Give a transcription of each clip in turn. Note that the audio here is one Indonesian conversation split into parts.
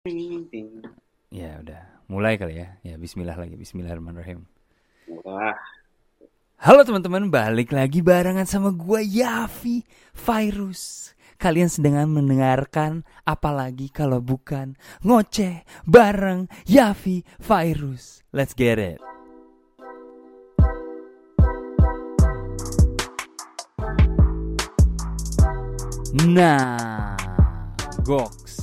Ting, ting. Ya udah, mulai kali ya. Ya Bismillah lagi, Bismillahirrahmanirrahim. Wah, Halo teman-teman, balik lagi barengan sama gua Yafi Virus. Kalian sedang mendengarkan apalagi kalau bukan ngoceh bareng Yafi Virus. Let's get it. Nah, Goks.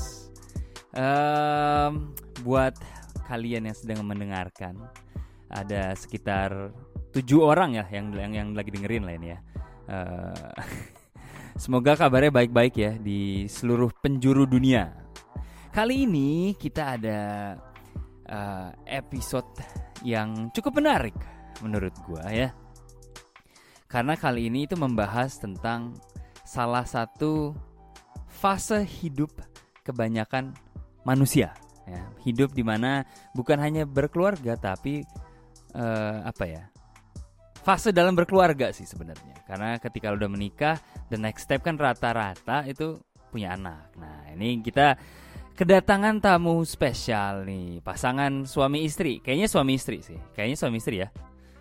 Buat kalian yang sedang mendengarkan, ada sekitar 7 orang ya yang lagi dengerin lah ini ya. Eh, Semoga kabarnya baik-baik ya di seluruh penjuru dunia. Kali ini kita ada episode yang cukup menarik menurut gua ya. Karena kali ini itu membahas tentang salah satu fase hidup kebanyakan manusia ya. Hidup di mana bukan hanya berkeluarga tapi apa ya? Fase dalam berkeluarga sih sebenarnya. Karena ketika udah menikah, the next step kan rata-rata itu punya anak. Nah, ini kita kedatangan tamu spesial nih, pasangan suami istri. Kayaknya suami istri sih. Kayaknya suami istri ya.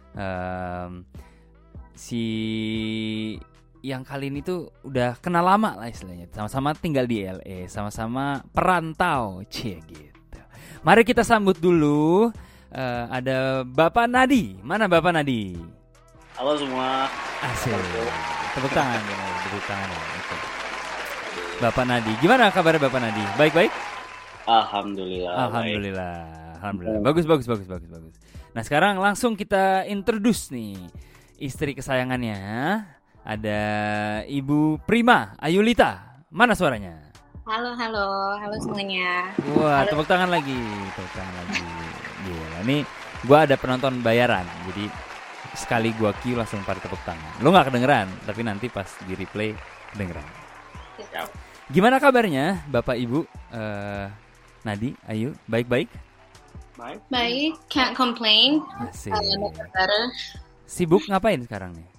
Si yang kali ini tuh udah kenal lama lah istilahnya. Sama-sama tinggal di LA, sama-sama perantau, cie gitu. Mari kita sambut dulu. Ada Bapak Nadi. Mana Bapak Nadi? halo semua. Asik. Tepuk tangan ya, tepuk tangan ya. Oke. Bapak Nadi, gimana kabar Bapak Nadi? Baik-baik? Alhamdulillah. Baik. Alhamdulillah. Alhamdulillah. Bagus, bagus, bagus, bagus, bagus. Nah, sekarang langsung kita introduce nih istri kesayangannya. Ada Ibu Prima Ayulita. Mana suaranya? Halo, halo, halo semuanya. Wah, Halo. tepuk tangan lagi. Tepuk tangan lagi. Gila, ini gua ada penonton bayaran. Jadi sekali gua cue langsung pada tepuk tangan. Lo nggak kedengeran, tapi nanti pas di replay kedengeran. Siap. Gimana kabarnya, Bapak Ibu? Nadi, Ayu, baik-baik? Baik. Baik, can't complain. Asik. Better. Sibuk ngapain sekarang nih?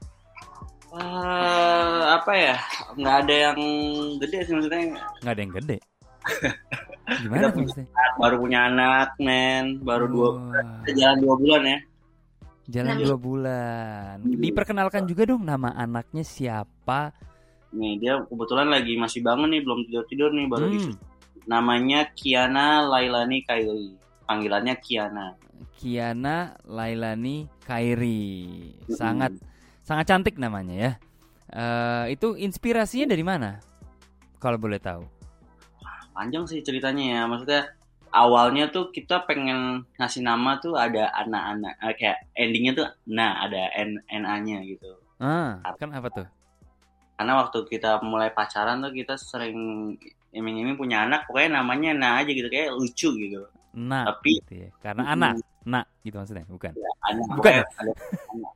Apa ya? Nggak ada yang gede sih maksudnya. Nggak ada yang gede. Gimana Kita tuh maksudnya? baru punya anak, men. Baru Wah, jalan 2 bulan ya. jalan 2 bulan. Diperkenalkan juga dong nama anaknya siapa? Nih dia kebetulan lagi masih bangun nih, belum tidur nih, baru Hmm, Namanya Kiana Lailani Kaili. Panggilannya Kiana. Kiana Lailani Kairi. Sangat sangat cantik namanya ya. Itu inspirasinya dari mana? Kalau boleh tahu. Panjang sih ceritanya ya, maksudnya awalnya tuh kita pengen ngasih nama tuh ada anak-anak, kayak endingnya tuh ada NA-nya gitu. Kan apa tuh? Karena waktu kita mulai pacaran tuh kita sering iming-iming punya anak, pokoknya namanya aja gitu, kayak lucu gitu. Nak Tapi gitu ya. Karena anak, nak gitu maksudnya, bukan? ya, anak Bukan pokoknya ya? ada anak.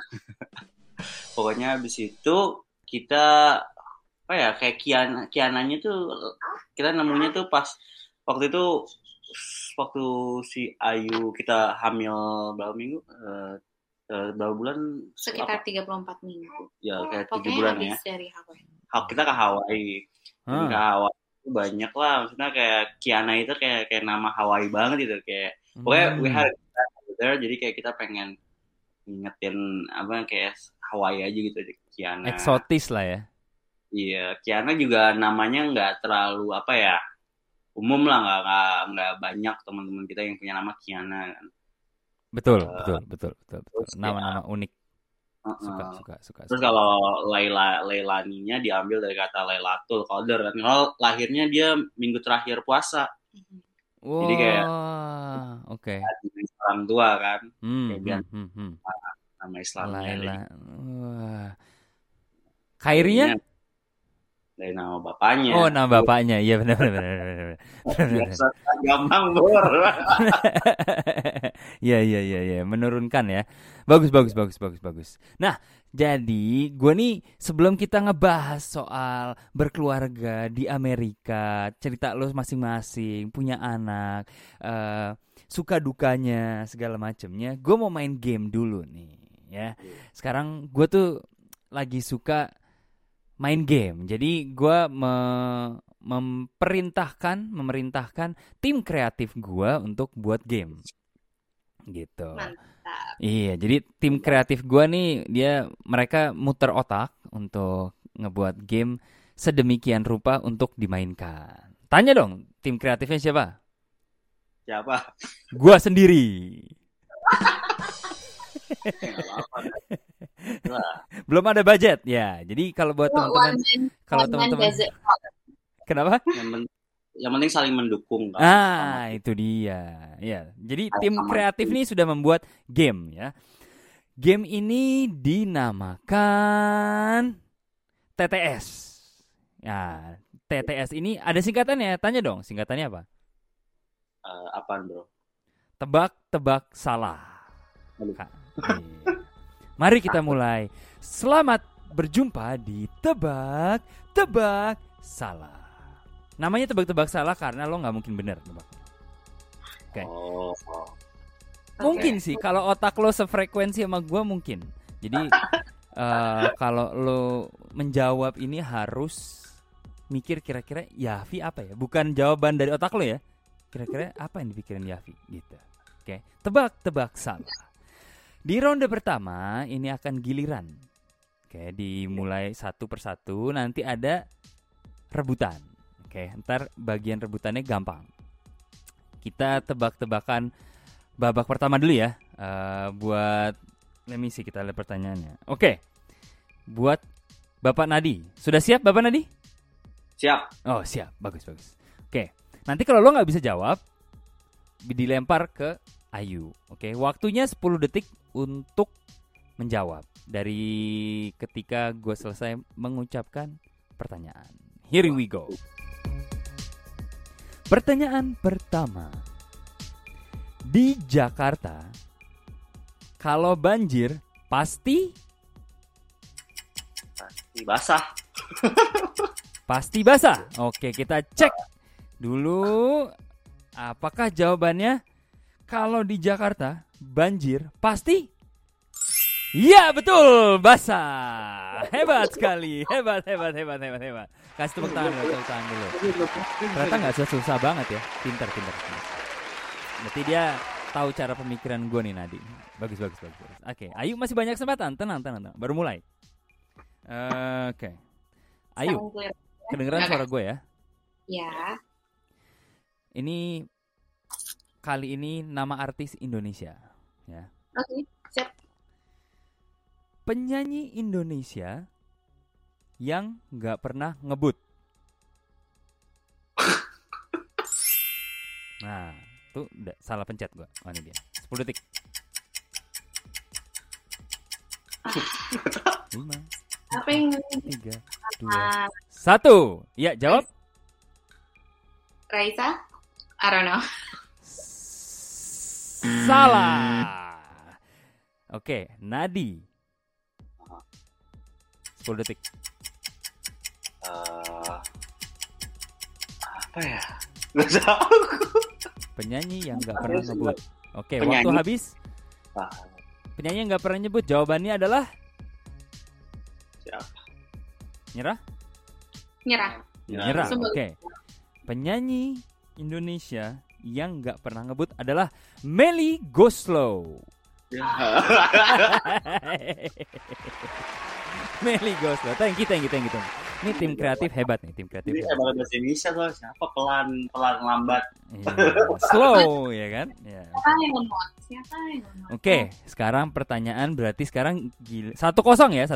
Pokoknya habis itu kita apa ya, kayak Kiananya tuh kita nemunya tuh pas waktu itu, waktu si Ayu kita hamil berapa minggu, berapa bulan, Sekitar 34 minggu. ya kayak 7 Pokoknya bulan habis ya. dari Hawaii. Kita ke Hawaii. Jadi ke Hah. Hawaii itu banyak lah, maksudnya kayak Kiana itu kayak nama Hawaii banget gitu, kayak pokoknya we had a good time there, jadi kayak kita pengen ngingetin apa, kayak Hawaii aja gitu, Kiana. Eksotis lah ya. Iya, Kiana juga namanya nggak terlalu apa ya, umum lah, nggak banyak teman-teman kita yang punya nama Kiana kan. Betul, Eh, betul, betul, betul, betul. terus Nama-nama unik. Suka, uh-uh. suka, suka, Terus suka. kalau Lailaninya diambil dari kata Lailatul Qadar kan. Kalau lahirnya dia minggu terakhir puasa. Jadi kayak Wah, oke. dari orang tua kan. Hmm, Kayak biar hmm, hmm, hmm. nama Islamnya Laila. dari Wah. Kairinya? Kairinya dari nama bapaknya. Oh, nama bapaknya. Iya, benar, benar, benar, benar, benar. Benar, benar. Biasa gampang, Bor. Iya, iya, iya, iya, menurunkan ya. Bagus, bagus, bagus, bagus, bagus. Nah, jadi gue nih sebelum kita ngebahas soal berkeluarga di Amerika, cerita lo masing-masing, punya anak, suka dukanya, segala macemnya, gue mau main game dulu nih, ya. Sekarang gue tuh lagi suka main game. Jadi gue memerintahkan tim kreatif gua untuk buat game. Gitu. Mantap. Iya, jadi tim kreatif gua nih mereka muter otak untuk ngebuat game sedemikian rupa untuk dimainkan. Tanya dong, tim kreatifnya siapa? Siapa? Gua sendiri. Belum ada budget ya. Jadi kalau buat teman-teman, kenapa? Yang penting saling mendukung. Itu dia. Ya, jadi tim kreatif ini sudah membuat game ya. Game ini dinamakan TTS. Ya, TTS ini ada singkatannya. Tanya dong, singkatannya apa? Apaan, bro? Tebak-tebak salah. Mari kita mulai. Selamat berjumpa di Tebak-tebak salah. Namanya tebak-tebak salah karena lo nggak mungkin benar. Oke. Mungkin sih kalau otak lo sefrekuensi sama gue mungkin. Jadi kalau lo menjawab ini harus mikir kira-kira Yafi apa ya? Bukan jawaban dari otak lo ya. Kira-kira apa yang dipikirin Yafi gitu. Oke. Tebak-tebak salah. Di ronde pertama ini akan giliran. Oke, dimulai satu persatu. Nanti ada rebutan. Oke, ntar bagian rebutannya gampang. Kita tebak-tebakan babak pertama dulu ya. Buat kita lihat pertanyaannya. Oke, buat Bapak Nadi. Sudah siap Bapak Nadi? Siap. Oh siap, bagus. Oke, nanti kalau lo nggak bisa jawab, dilempar ke Ayu. Oke, waktunya 10 detik untuk menjawab. Dari ketika gue selesai mengucapkan pertanyaan. Here we go. Pertanyaan pertama. Di Jakarta, kalau banjir pasti basah. Pasti basah. Oke, kita cek dulu apakah jawabannya kalau di Jakarta banjir pasti. Iya, betul, basah. Hebat sekali. Hebat. Kasih tepuk tangan dulu. Ternyata nggak susah banget ya. Pintar. Berarti dia tahu cara pemikiran gue nih Nadi. Bagus. Oke, Ayu masih banyak kesempatan. Tenang. Baru mulai. Oke. Ayu, kedengeran suara gue ya? Ya. Ini kali ini nama artis Indonesia. Ya. Oke, siap. Penyanyi Indonesia yang nggak pernah ngebut. Nah, tuh salah pencet gua. Mana dia? 10 detik. 5, Apa yang 3, 2, 1. Ya, jawab. Raisa? I don't know. Salah. Oke, Nadi. 10 detik. Apa ya? Nggak tahu. Penyanyi yang nggak pernah ngebut. Oke, Penyanyi. waktu habis. Penyanyi yang nggak pernah nyebut. Jawabannya adalah Siapa? Nyerah. Oke. Penyanyi Indonesia yang nggak pernah ngebut adalah Melly Goeslaw. Melly Goeslaw. Thank you. Ini tim kreatif hebat nih, tim kreatif. Ini hebat bahasa Indonesia loh. Siapa pelan lambat. Slow ya kan? Ya. Siapa yang ngomong? Oke, sekarang pertanyaan berarti sekarang 1-0 ya.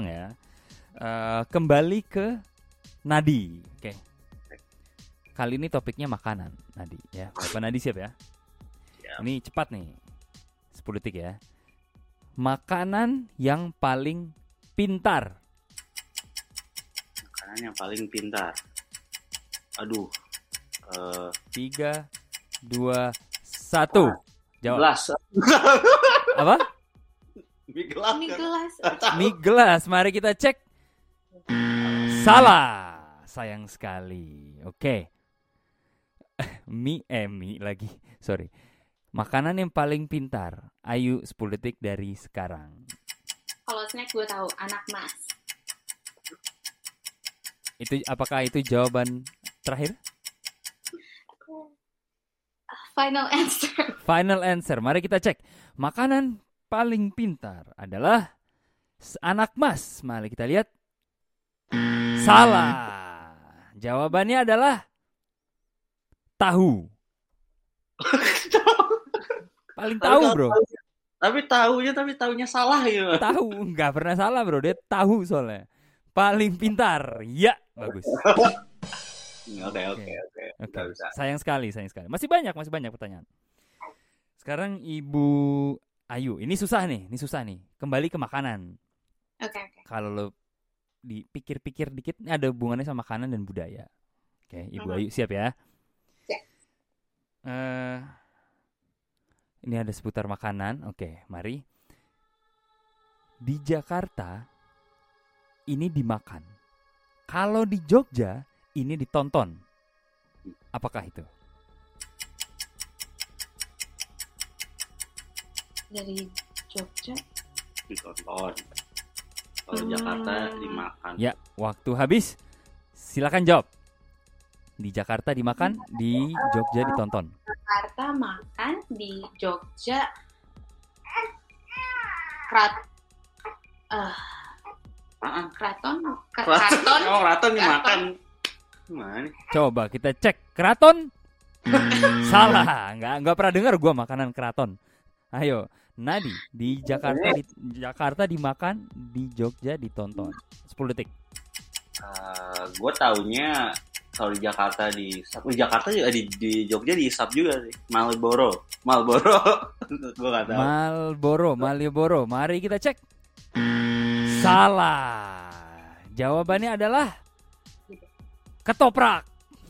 Kembali ke Nadi. Oke. Kali ini topiknya makanan, Nadi ya. Bapak Nadi siap ya? Ini cepat nih. 10 detik ya. Makanan yang paling pintar. Makanan yang paling pintar. Aduh. 3, 2, 1. Jawab. Gelas. Apa? Mie gelas. Mari kita cek. Salah. Sayang sekali. Oke. Mie lagi. Sorry. Makanan yang paling pintar. Ayu 10 detik dari sekarang. Kalau snack gue tahu, anak mas. Apakah itu jawaban Terakhir. Final answer. Final answer. Mari kita cek. Makanan paling pintar adalah anak mas. Mari kita lihat. Salah. Jawabannya adalah tahu. Paling tahu, bro. Tapi tahunya salah ya. Tahu, nggak pernah salah, bro. Dia tahu soalnya. Paling pintar. Ya, bagus. Oke. Sayang sekali. Masih banyak pertanyaan. Sekarang Ibu Ayu, ini susah nih. Kembali ke makanan. Oke. Kalau lo dipikir-pikir dikit, ini ada hubungannya sama makanan dan budaya. Oke, Ibu Ayu siap ya? Siap. Ini ada seputar makanan. Oke, mari. Di Jakarta ini dimakan. Kalau di Jogja ini ditonton. Apakah itu? Dari Jogja. Ditonton. Kalau Jakarta dimakan. Ya, waktu habis. Silakan jawab. Di Jakarta dimakan, di Jogja ditonton. Jakarta makan, di Jogja Kraton. Oh, keraton dimakan. Gimana? Coba kita cek. Keraton? Salah. Nggak pernah dengar gue makanan keraton. Ayo, Nadi. Di Jakarta dimakan, di Jogja ditonton. 10 detik. Gue taunya kalau di Jakarta di Jakarta juga di Jogja diisap juga sih. Marlboro. Gue nggak tahu. Malioboro. Mari kita cek. Salah. Jawabannya adalah ketoprak.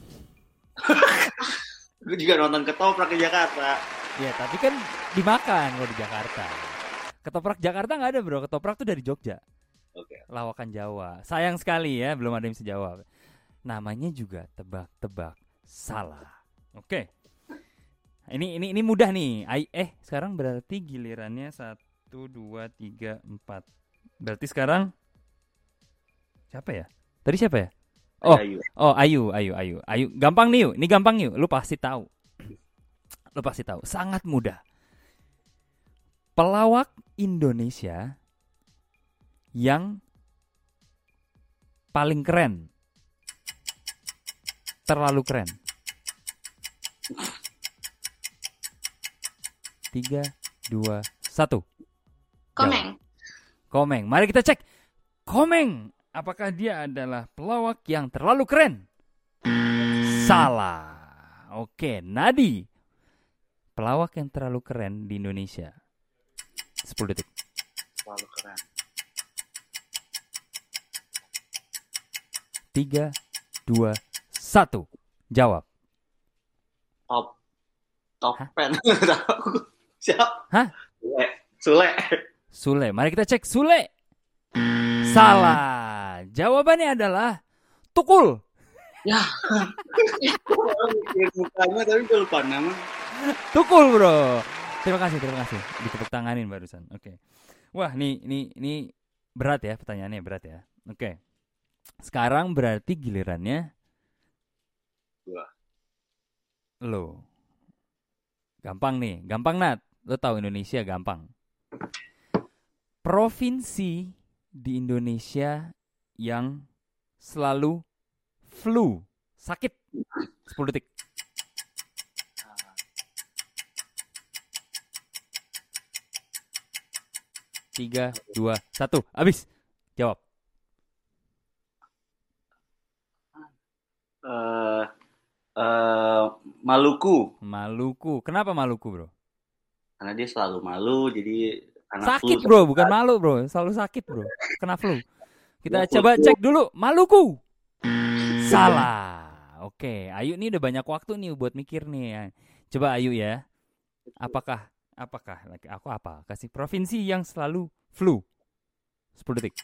Gue juga nonton ketoprak di Jakarta. Ya, tapi kan dimakan kalau di Jakarta. Ketoprak Jakarta nggak ada, bro. Ketoprak tuh dari Jogja. Oke. Lawakan Jawa. Sayang sekali ya, belum ada yang bisa jawab. Namanya juga tebak-tebak salah. Oke. Ini mudah nih. Sekarang berarti gilirannya 1, 2, 3, 4. Berarti sekarang siapa ya? Tadi siapa ya? Ayu. Gampang nih, yuk. Ini gampang yuk. Lu pasti tahu. Sangat mudah. Pelawak Indonesia yang paling keren. Terlalu keren. 3, 2, 1. Komeng. Mari kita cek. Komeng. Apakah dia adalah pelawak yang terlalu keren? Salah. Oke, Nadi. Pelawak yang terlalu keren di Indonesia. 10 detik. Terlalu keren. 3, 2, 1. Jawab. Topen. Siap. Hah? Sule. Mari kita cek Sule. Salah. Jawabannya adalah Tukul. Ya. Mukanya tapi gue lupa nama. Tukul, bro. Terima kasih. Ditepuk tanganin barusan. Oke. Wah, ini berat ya, pertanyaannya berat ya. Oke. Sekarang berarti gilirannya gua. Lo. Gampang nih, gampang Nat. Lo tahu Indonesia gampang. Provinsi di Indonesia yang selalu flu, sakit. 10 detik. Tiga, 2, 1. Habis. Jawab. Maluku. Kenapa Maluku, bro? Karena dia selalu malu, jadi sakit, bro. Bukan malu, bro. Selalu sakit, bro. Kena flu. Kita coba cek dulu. Maluku. Salah. Oke, Ayu nih udah banyak waktu nih buat mikir nih. Coba Ayu ya. Apakah aku kasih provinsi yang selalu flu? 10 detik.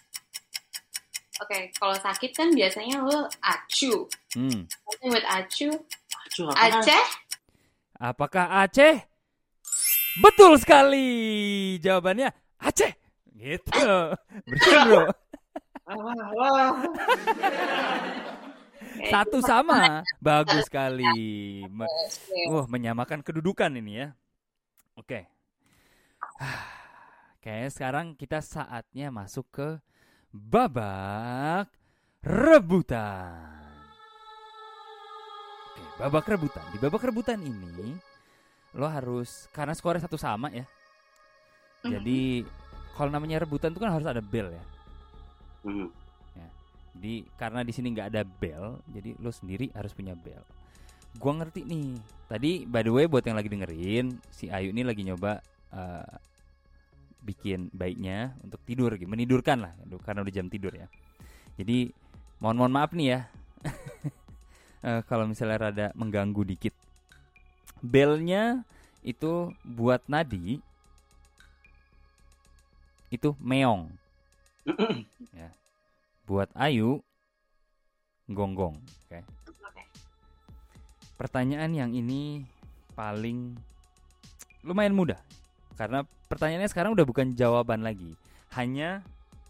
Oke, kalau sakit kan biasanya lo acu. With acu. Aceh? Apakah Aceh? Betul sekali. Jawabannya Aceh. Gitu. Bersih, bro. Satu sama. Bagus sekali. Menyamakan kedudukan ini ya. Oke. Kayaknya sekarang kita saatnya masuk ke babak rebutan. Oke, babak rebutan. Di babak rebutan ini lo harus, karena skornya satu sama ya. Jadi kalau namanya rebutan itu kan harus ada bel ya. Ya. Jadi karena di sini nggak ada bel, jadi lo sendiri harus punya bel. Gua ngerti nih. Tadi by the way buat yang lagi dengerin, si Ayu ini lagi nyoba bikin baiknya untuk tidur, menidurkan lah, karena udah jam tidur ya. Jadi mohon maaf nih ya, kalau misalnya rada mengganggu dikit. Belnya itu buat Nadi itu meong, ya. Buat Ayu gonggong. Okay. Pertanyaan yang ini paling lumayan mudah. Karena pertanyaannya sekarang udah bukan jawaban lagi. Hanya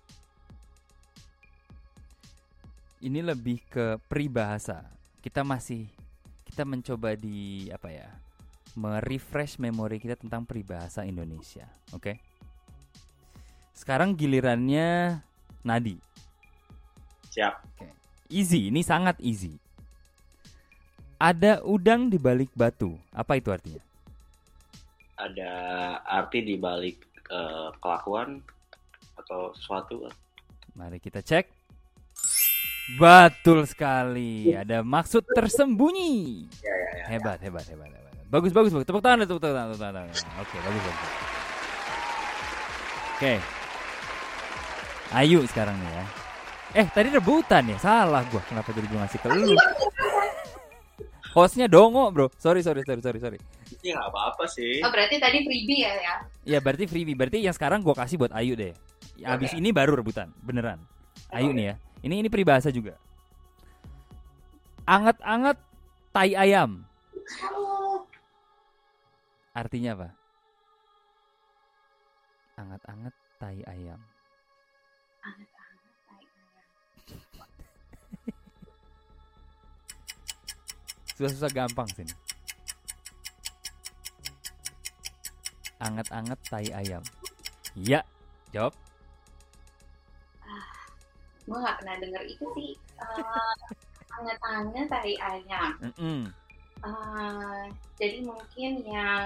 ini lebih ke peribahasa. Kita mencoba merefresh memori kita tentang peribahasa Indonesia. Oke? Sekarang gilirannya Nadi. Siap. Oke. Easy, ini sangat easy. Ada udang di balik batu. Apa itu artinya? Ada arti di balik kelakuan atau sesuatu. Mari kita cek. Betul sekali. Ada maksud tersembunyi. Ya. Hebat. Bagus. Tepuk tangan. Oke, bagus. Oke. Ayu sekarang nih ya. Tadi rebutan ya. Salah gua. Kenapa jadi gua ngasih ke lu? Hostnya Dongo bro. Sorry. Ya nggak apa-apa sih. Oh berarti tadi freebie ya? Ya berarti freebie. Berarti yang sekarang gue kasih buat Ayu deh. Abis ini baru rebutan. Beneran. Ayu nih ya. Ini peribahasa juga. Anget-anget tai ayam. Artinya apa? Anget-anget tai ayam. Susah gampang sini. Anget-anget tai ayam. Iya, jawab. Gue gak pernah denger itu sih. Anget-anget tai ayam. Jadi mungkin yang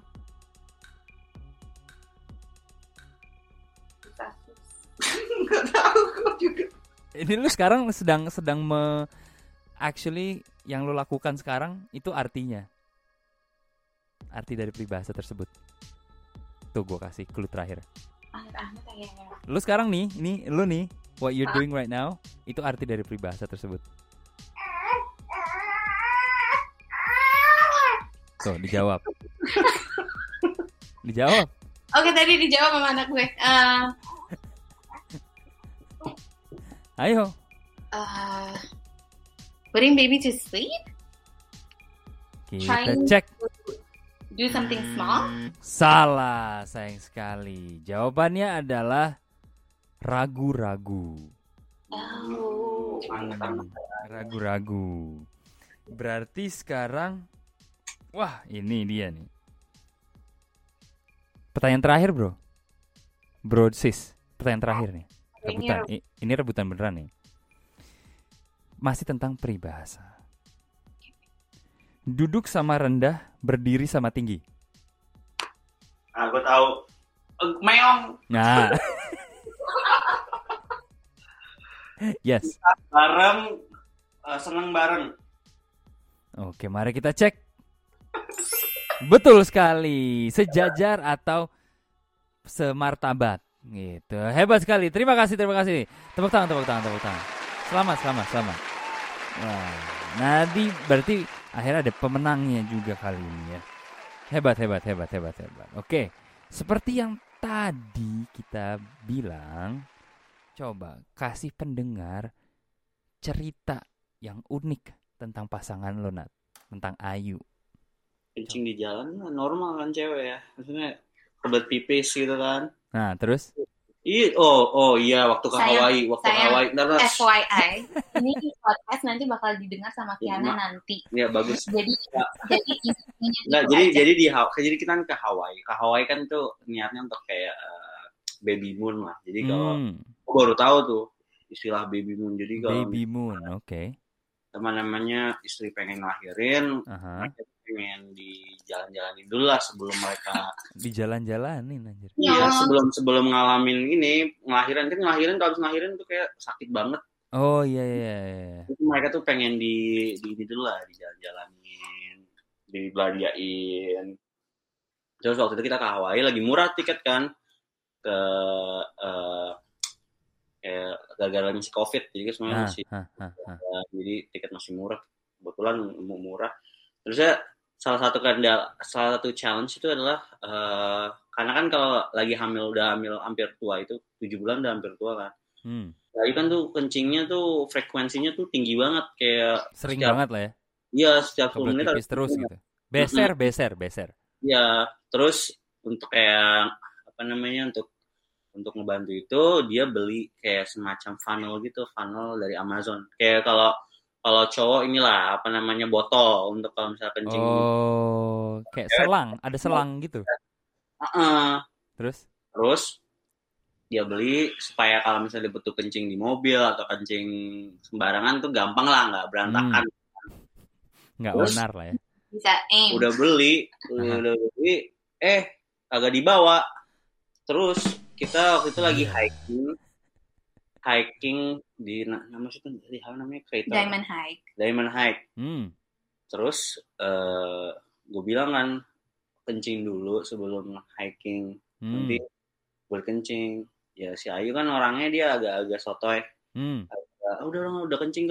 susah. Gak tahu juga. Ini lu sekarang sedang actually yang lu lakukan sekarang itu artinya. Arti dari peribahasa tersebut. Tuh gue kasih clue terakhir. Anget-anget tai ayam. Lu sekarang nih, lu nih, what you're doing right now, itu arti dari peribahasa tersebut. Tuh, dijawab. Dijawab. Oke, tadi dijawab sama anak gue. Ayo. Putting baby to sleep? Kita cek. Do something small? Salah, sayang sekali. Jawabannya adalah ragu-ragu. Ragu-ragu. Berarti sekarang, wah ini dia nih. Pertanyaan terakhir bro. Bro sis, pertanyaan terakhir nih. Rebutan. Ini rebutan beneran nih. Masih tentang peribahasa. Duduk sama rendah, berdiri sama tinggi. Aku tahu. Meong. Nah. Yes. Bareng, seneng bareng. Oke, mari kita cek. Betul sekali. Sejajar atau semartabat. Gitu. Hebat sekali. Terima kasih. Tepuk tangan. Selamat. Wah, Nadi berarti akhirnya ada pemenangnya juga kali ini ya. Hebat. Oke. Seperti yang tadi kita bilang, coba kasih pendengar cerita yang unik tentang pasangan lo, Nat. Tentang Ayu. Kencing di jalan normal kan cewek ya. Maksudnya kebelet pipis gitu kan. Nah, terus? Iya, waktu ke Hawaii. FYI, ini podcast nanti bakal didengar sama Kiana nanti. Iya, bagus. Jadi jadi kita kan ke Hawaii. Ke Hawaii kan tuh niatnya untuk kayak baby moon lah. Jadi kalau aku baru tahu tuh istilah baby moon. Jadi kalau baby moon, oke. Teman-temannya istri pengen ngelahirin, mereka pengen dijalan-jalanin dulu lah sebelum mereka dijalan-jalanin anjir. Iya, sebelum ngalamin ini ngelahirin kalau habis ngelahirin tuh kayak sakit banget. Oh iya. Itu mereka tuh pengen di dulu lah, dijalan-jalanin, dibelanjain. Terus waktu itu kita ke Hawaii lagi murah tiket kan, ke gara-gara masih COVID, jadi semuanya masih jadi tiket masih murah, kebetulan murah. Terus salah satu challenge itu adalah karena kan kalau lagi udah hamil hampir tua itu 7 bulan udah hampir tua kan. Jadi kan tuh kencingnya tuh frekuensinya tuh tinggi banget, kayak sering banget lah ya. Iya, setiap 10 menit harus terus gitu. Beser. Iya, terus untuk kayak untuk ngebantu itu dia beli kayak semacam funnel dari Amazon. Kayak kalau cowok inilah botol untuk kalau misalnya kencing. Oh, kayak selang, ada selang gitu. Terus dia beli supaya kalau misalnya dia butuh kencing di mobil atau kencing sembarangan tuh gampang lah, nggak berantakan. Nggak onar lah ya. Bisa udah beli, agak dibawa. Terus kita waktu itu lagi hiking di namanya Crater. Diamond Hike. Terus gue bilang kan kencing dulu sebelum hiking, nanti boleh kencing. Ya si Ayu kan orangnya dia agak sotoy. Udah kencing.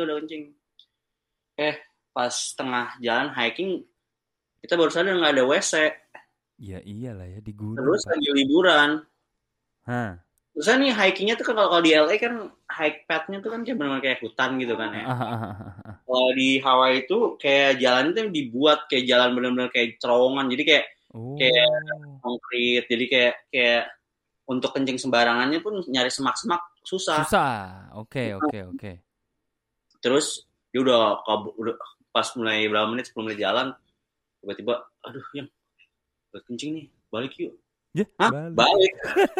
Pas tengah jalan hiking kita baru sadar nggak ada WC. Ya iyalah ya, di gunung. Terus lagi liburan. Terus nih hikingnya tuh kalau di LA kan hike path-nya tuh kan kayak benar-benar kayak hutan gitu kan ya. Kalau di Hawaii itu kayak jalan itu dibuat kayak jalan benar-benar kayak terowongan, jadi kayak konkret, jadi kayak untuk kencing sembarangannya pun nyari semak-semak susah. Oke. Terus dia udah pas mulai berapa menit 10 menit jalan, tiba-tiba aduh yang buat kencing nih, balik yuk. Balik.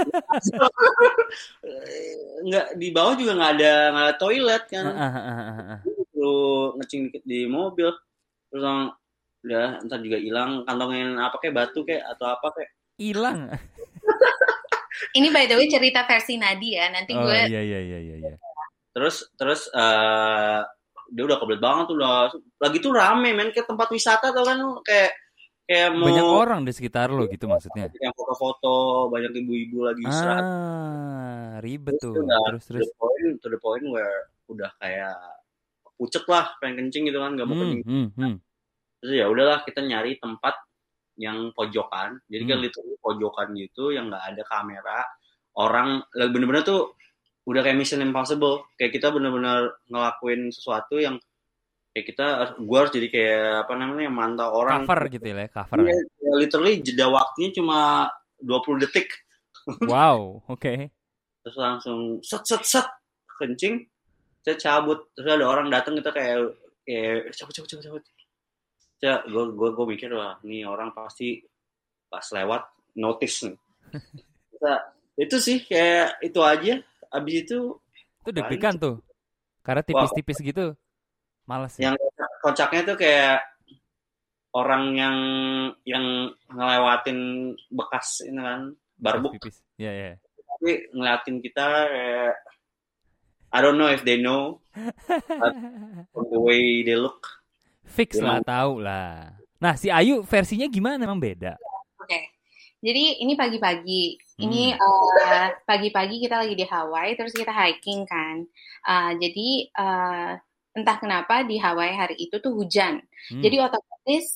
Nggak, di bawah juga nggak ada toilet kan. Perlu ngecing dikit di mobil. Terus udah ntar juga hilang, kantongin apa kayak batu kayak atau apa kayak hilang. Ini by the way cerita versi Nadia, nanti gue. Iya. Terus dia udah kebelet banget tuh, lagi tuh rame men, kayak tempat wisata tuh kan, kayak banyak orang di sekitar lo gitu maksudnya. Yang foto-foto, banyak ibu-ibu lagi istirahat. Ribet tuh. Terus to the point where udah kayak pucet lah, pengen kencing gitu kan, nggak mau kencing. Terus ya udahlah, kita nyari tempat yang pojokan. Jadi kan literally pojokan gitu, yang nggak ada kamera. Orang bener-bener tuh udah kayak Mission Impossible. Kayak kita bener-bener ngelakuin sesuatu yang kayak gue harus jadi kayak mantau orang. Cover gitu ya, cover. Ya, literally jeda waktunya cuma 20 detik. Wow, oke. Terus langsung set kencing, saya cabut. Terus ada orang datang, kita kayak cabut. Ya, gue mikir, wah ini orang pasti pas lewat notice nih. Itu sih kayak itu aja. Abis itu deg-degan tuh, karena tipis-tipis gitu. Males ya? Yang kocaknya tuh kayak orang yang ngelewatin bekas ini kan, barbuk. Iya. Tapi ngeliatin kita kayak I don't know if they know, but from the way they look. Fix lah, tahu lah. Nah, si Ayu versinya gimana, emang beda? Oke. Jadi ini pagi-pagi. Ini pagi-pagi kita lagi di Hawaii, terus kita hiking kan. Jadi entah kenapa di Hawaii hari itu tuh hujan. Jadi otomatis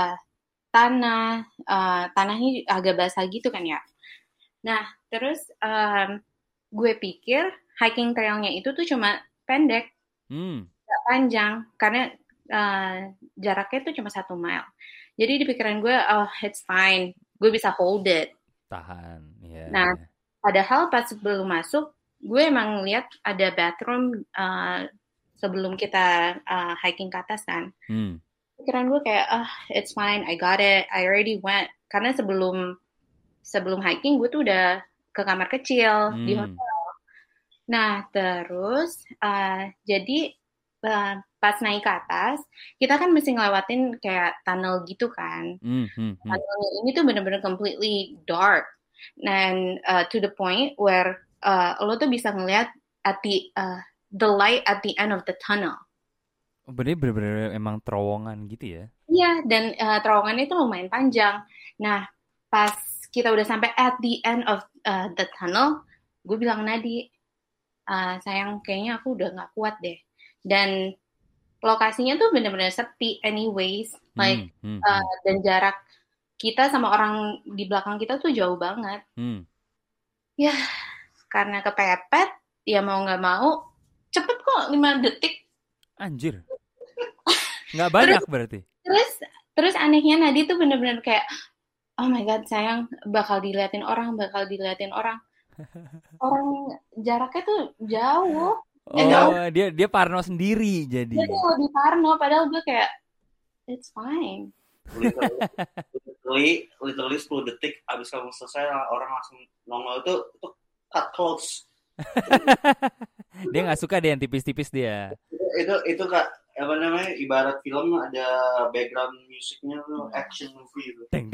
tanahnya agak basah gitu kan ya. Nah, terus gue pikir hiking trailnya itu tuh cuma pendek, gak panjang, karena jaraknya tuh cuma 1 mile. Jadi di pikiran gue, it's fine, gue bisa hold it. Tahan. Yeah. Nah, Padahal pas sebelum masuk, gue emang lihat ada bathroom sebelum kita hiking ke atas kan. Pikiran gue kayak, it's fine, I got it, I already went. Karena sebelum hiking gue tuh udah ke kamar kecil di hotel. Nah, terus jadi pas naik ke atas, kita kan mesti ngelewatin kayak tunnel gitu kan. Tunnelnya ini tuh bener-bener completely dark. Dan to the point where lo tuh bisa ngeliat at the light at the end of the tunnel. Bener-bener emang terowongan gitu ya? Iya, dan terowongannya itu lumayan panjang. Nah, pas kita udah sampai at the end of the tunnel, gue bilang Nadi, sayang kayaknya aku udah gak kuat deh. Dan lokasinya tuh bener-bener sepi anyways, like dan jarak kita sama orang di belakang kita tuh jauh banget. Ya, karena kepepet, ya mau gak mau, cepet kok 5 detik. Anjir. Nggak banyak berarti. Terus anehnya Nadi tuh bener-bener kayak, oh my god sayang, bakal diliatin orang. Orang jaraknya tuh jauh. Dia parno sendiri jadi. Dia tuh lebih parno, padahal gue kayak, it's fine. Literally 10 detik abis kamu selesai, orang langsung nongol itu cut close. Dia nggak suka deh yang tipis-tipis dia. Itu Kak, apa namanya, ibarat film ada background musiknya tuh action movie itu. Deng.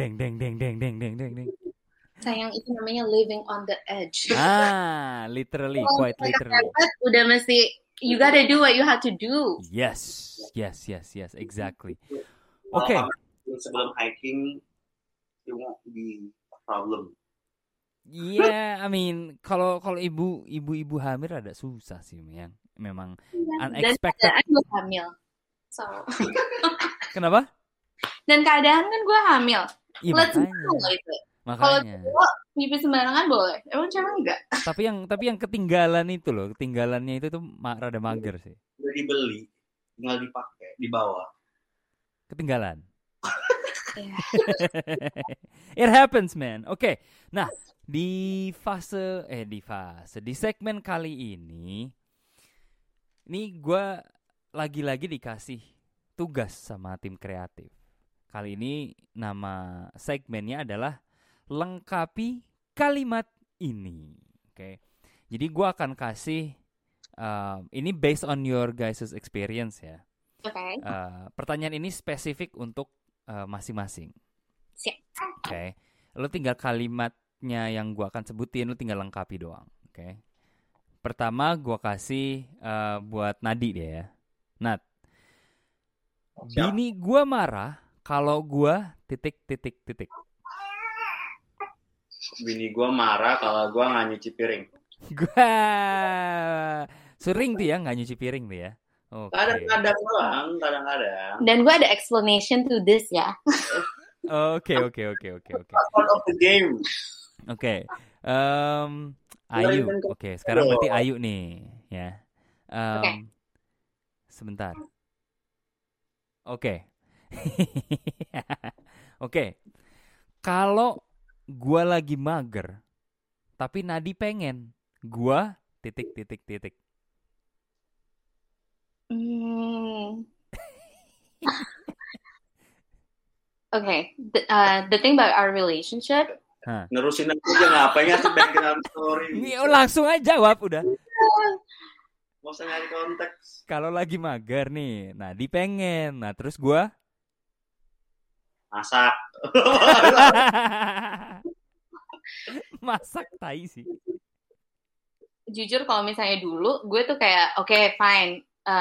Sayang, itu namanya living on the edge. Literally, quite literally. Udah mesti, you gotta do what you have to do. Yes, exactly. Okay. Sebelum hiking, it won't be a problem. Yeah, I mean, kalau ibu hamil ada susah sih, memang unexpected. Dan keadaan gue hamil, so. Kenapa? Dan keadaan kan gue hamil. Iya, makanya. Kalau pipis sembarangan boleh, emang cewek enggak? Tapi yang ketinggalannya itu tuh rada mager sih. Udah dibeli, tinggal dipakai, dibawa. Ketinggalan. It happens, man. Oke. Nah, di segmen kali ini gue lagi-lagi dikasih tugas sama tim kreatif. Kali ini nama segmennya adalah lengkapi kalimat ini. Oke. Jadi gue akan kasih ini based on your guys' experience ya. Oke. Pertanyaan ini spesifik untuk masing-masing. Siap. Oke. Lo tinggal kalimatnya yang gue akan sebutin, lo tinggal lengkapi doang. Oke. Pertama gue kasih buat Nadi deh ya. Nat. Bini gue marah kalau gue ... Bini gue marah kalau gue nggak nyuci piring. Gue sering tuh ya nggak nyuci piring tuh ya. Okay. Kadang-kadang. Dan gue ada explanation to this ya. Oke. Part of the game. Oke. Ayu. Oke, sekarang berarti Ayu nih, ya. Sebentar. Oke. Oke. Kalau gua lagi mager, tapi Nadi pengen, gua ... Okay, the thing about our relationship. Nerusin aja ngapain sih background story. Langsung aja jawab udah. Mau usah nyari konteks. Kalau lagi mager nih, Nadi pengen. Nah, terus gua masak. Masak tai sih. Jujur kalau misalnya dulu gue tuh kayak okay, fine.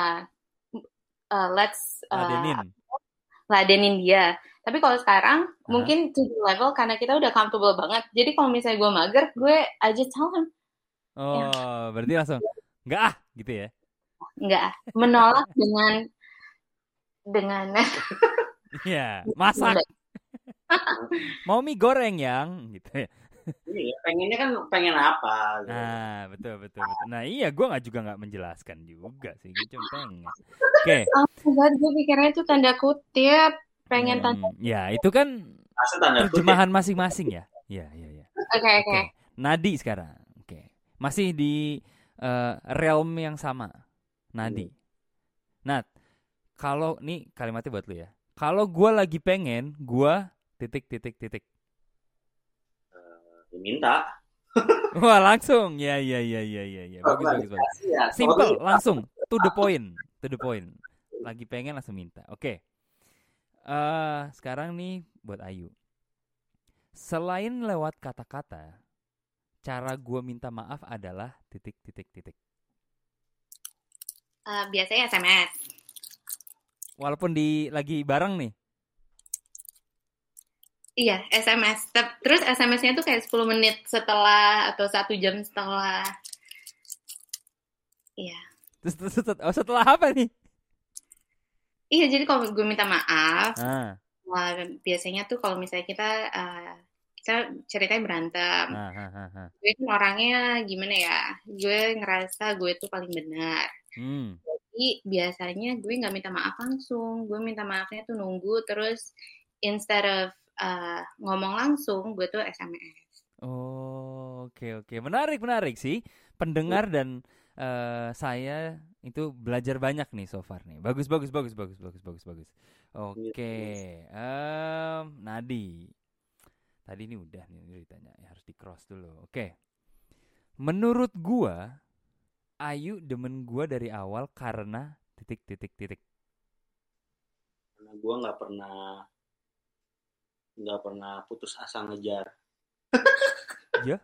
Let's ladenin dia. Tapi kalau sekarang mungkin to the level karena kita udah comfortable banget. Jadi kalau misalnya gue mager, gue I just tell him. Berarti langsung enggak gitu ya? Enggak, menolak dengan ya, masak. Mau mie goreng yang gitu ya. Iya, pengennya kan pengen apa gitu. Betul. Nah, iya, gue juga nggak menjelaskan juga sih, gue cuma pengen. Oke. Gue pikirnya itu tanda kutip, pengen tanda. Ya, itu kan terjemahan masing-masing ya. Iya. Oke. Nadi sekarang. Oke. Masih di realm yang sama. Nadi. Nat, kalau nih kalimatnya buat lu ya. Kalau gue lagi pengen, gue titik. Minta. Wah, langsung. Ya. Bagus. Simple, langsung. To the point. Lagi pengen langsung minta. Oke. Sekarang nih buat Ayu. Selain lewat kata-kata, cara gue minta maaf adalah titik. Biasanya SMS. Walaupun lagi bareng nih. Iya, SMS. Terus SMS-nya tuh kayak 10 menit setelah atau 1 jam setelah. Iya. Terus setelah apa nih? Iya, jadi kalau gue minta maaf, biasanya tuh kalau misalnya kita ceritanya berantem. Gue kan orangnya gimana ya? Gue ngerasa gue tuh paling benar. Jadi biasanya gue nggak minta maaf langsung. Gue minta maafnya tuh nunggu, terus instead of ngomong langsung, gue tuh SMS. Oh, oke. Menarik sih. Pendengar dan saya itu belajar banyak nih so far nih. Bagus. Oke. Nadi. Tadi ini udah nih ditanya, harus di cross dulu. Oke. Menurut gua, Ayu demen gua dari awal karena titik. Karena gua nggak pernah putus asa ngejar. Ya.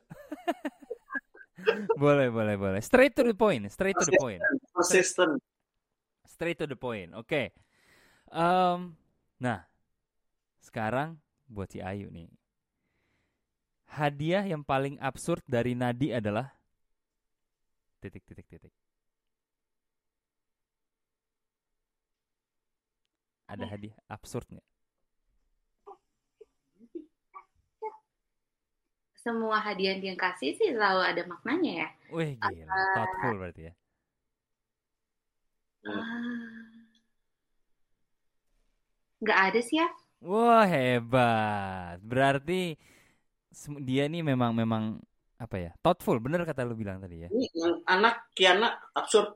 boleh. Straight to the point. Persistent. Straight to the point. Oke. Nah, sekarang buat si Ayu nih. Hadiah yang paling absurd dari Nadi adalah titik. Ada hadiah absurd nggak? Semua hadiah yang kasih sih selalu ada maknanya ya. Wih, gila. Thoughtful berarti ya. Nggak ada sih ya. Wah, hebat. Berarti dia nih memang apa ya? Thoughtful, bener kata lu bilang tadi ya. Ini yang anak Kiana absurd.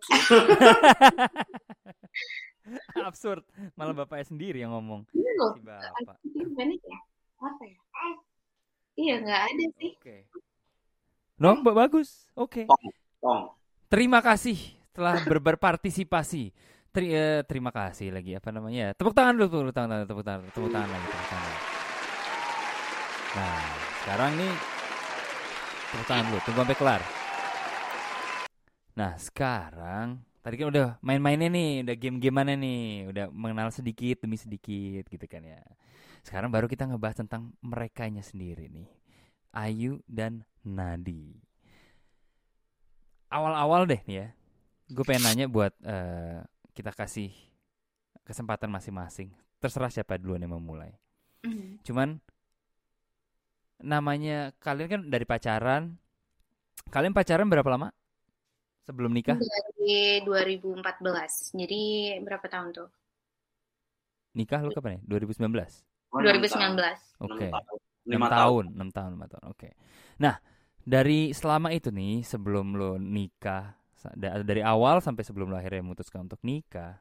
Absurd. Malah bapaknya sendiri yang ngomong. Ini loh. Si bapak. Gimana ya? Apa ya? Iya, nggak ada sih. Oke. No, bagus. Oke. Terima kasih telah berpartisipasi. Terima kasih lagi, apa namanya? Tepuk tangan dulu, tepuk tangan lagi. Nah, sekarang nih tepuk tangan dulu, tunggu sampai kelar. Nah, sekarang tadi kan udah main-mainnya nih, udah game-gameannya nih, udah mengenal sedikit demi sedikit gitu kan ya. Sekarang baru kita ngebahas tentang merekanya sendiri nih, Ayu dan Nadi. Awal-awal deh nih ya, gue pengen nanya buat kita kasih kesempatan masing-masing. Terserah siapa duluan yang memulai. Cuman namanya kalian kan dari pacaran. Kalian pacaran berapa lama sebelum nikah? Dari 2014. Jadi berapa tahun tuh? Nikah lu kapan ya? 2019? 2019. Oke. 6 tahun. Oke. Nah, dari selama itu nih sebelum lu nikah, dari awal sampai sebelum lu akhirnya memutuskan untuk nikah,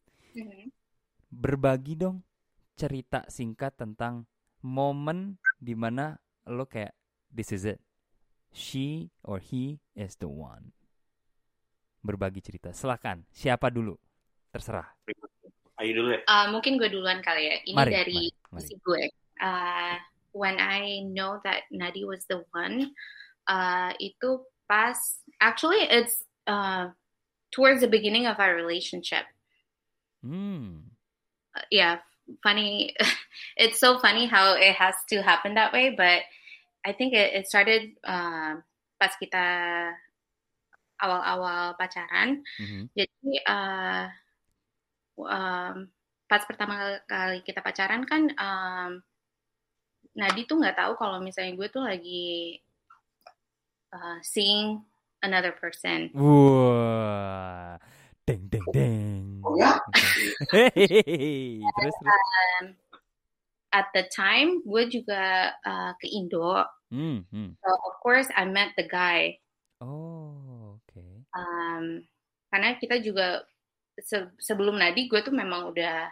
berbagi dong cerita singkat tentang momen dimana lo kayak this is it, she or he is the one. Berbagi cerita, silakan. Siapa dulu? Terserah. Ayo dulu ya. Mungkin gue duluan kali ya. Ini dari sisi gue. When I know that Nadi was the one, itu pas, actually it's towards the beginning of our relationship. Yeah, funny. It's so funny how it has to happen that way, but I think it started pas kita awal-awal pacaran. Jadi pas pertama kali kita pacaran kan, Nadi tuh nggak tahu kalau misalnya gue tuh lagi seeing another person. Wah, deng. Oh ya? Terus. at the time gue juga ke Indo. So of course I met the guy. Oh, oke. Okay. Karena kita juga sebelum Nadi gue tuh memang udah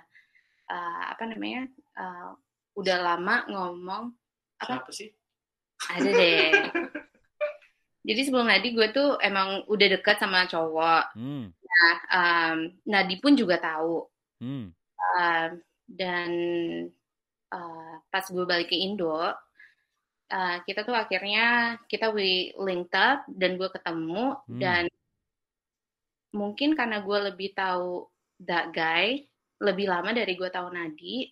udah lama ngomong. Apa sih? Ada deh. Jadi sebelum Nadi gue tuh emang udah dekat sama cowok. Nah, Nadi pun juga tahu. Dan pas gue balik ke Indo, kita tuh akhirnya we linked up dan gue ketemu dan mungkin karena gue lebih tahu that guy lebih lama dari gue tahu Nadi.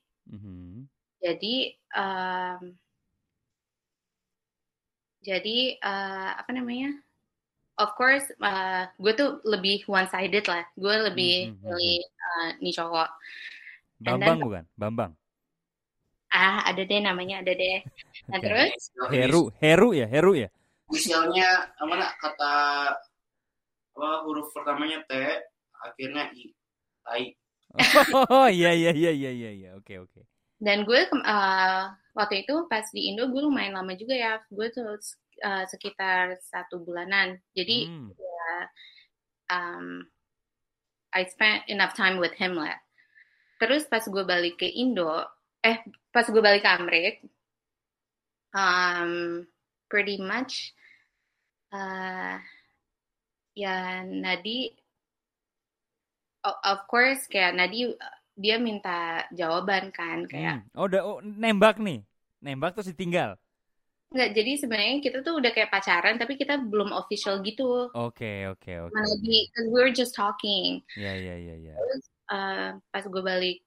Jadi apa namanya? Of course, gue tuh lebih one-sided lah. Gue lebih pilih nih cowok. Bambang bukan? Bambang. Ada deh namanya, ada deh. Nah terus? Heru ya? Inisialnya mana? Kata huruf pertamanya T, akhirnya I. Oh iya. Oke. Dan gue waktu itu pas di Indo gue lumayan lama juga ya. Gue tuh sekitar 1 bulanan. Jadi I spent enough time with him lah. Terus pas gue balik ke Indo, pas gue balik ke Amerika, pretty much ya Nadi, of course kayak Nadi dia minta jawaban kan kayak. Nembak terus ditinggal. Enggak, jadi sebenarnya kita tuh udah kayak pacaran tapi kita belum official gitu. Oke. Nadi, because we were just talking. Iya. Terus pas gue balik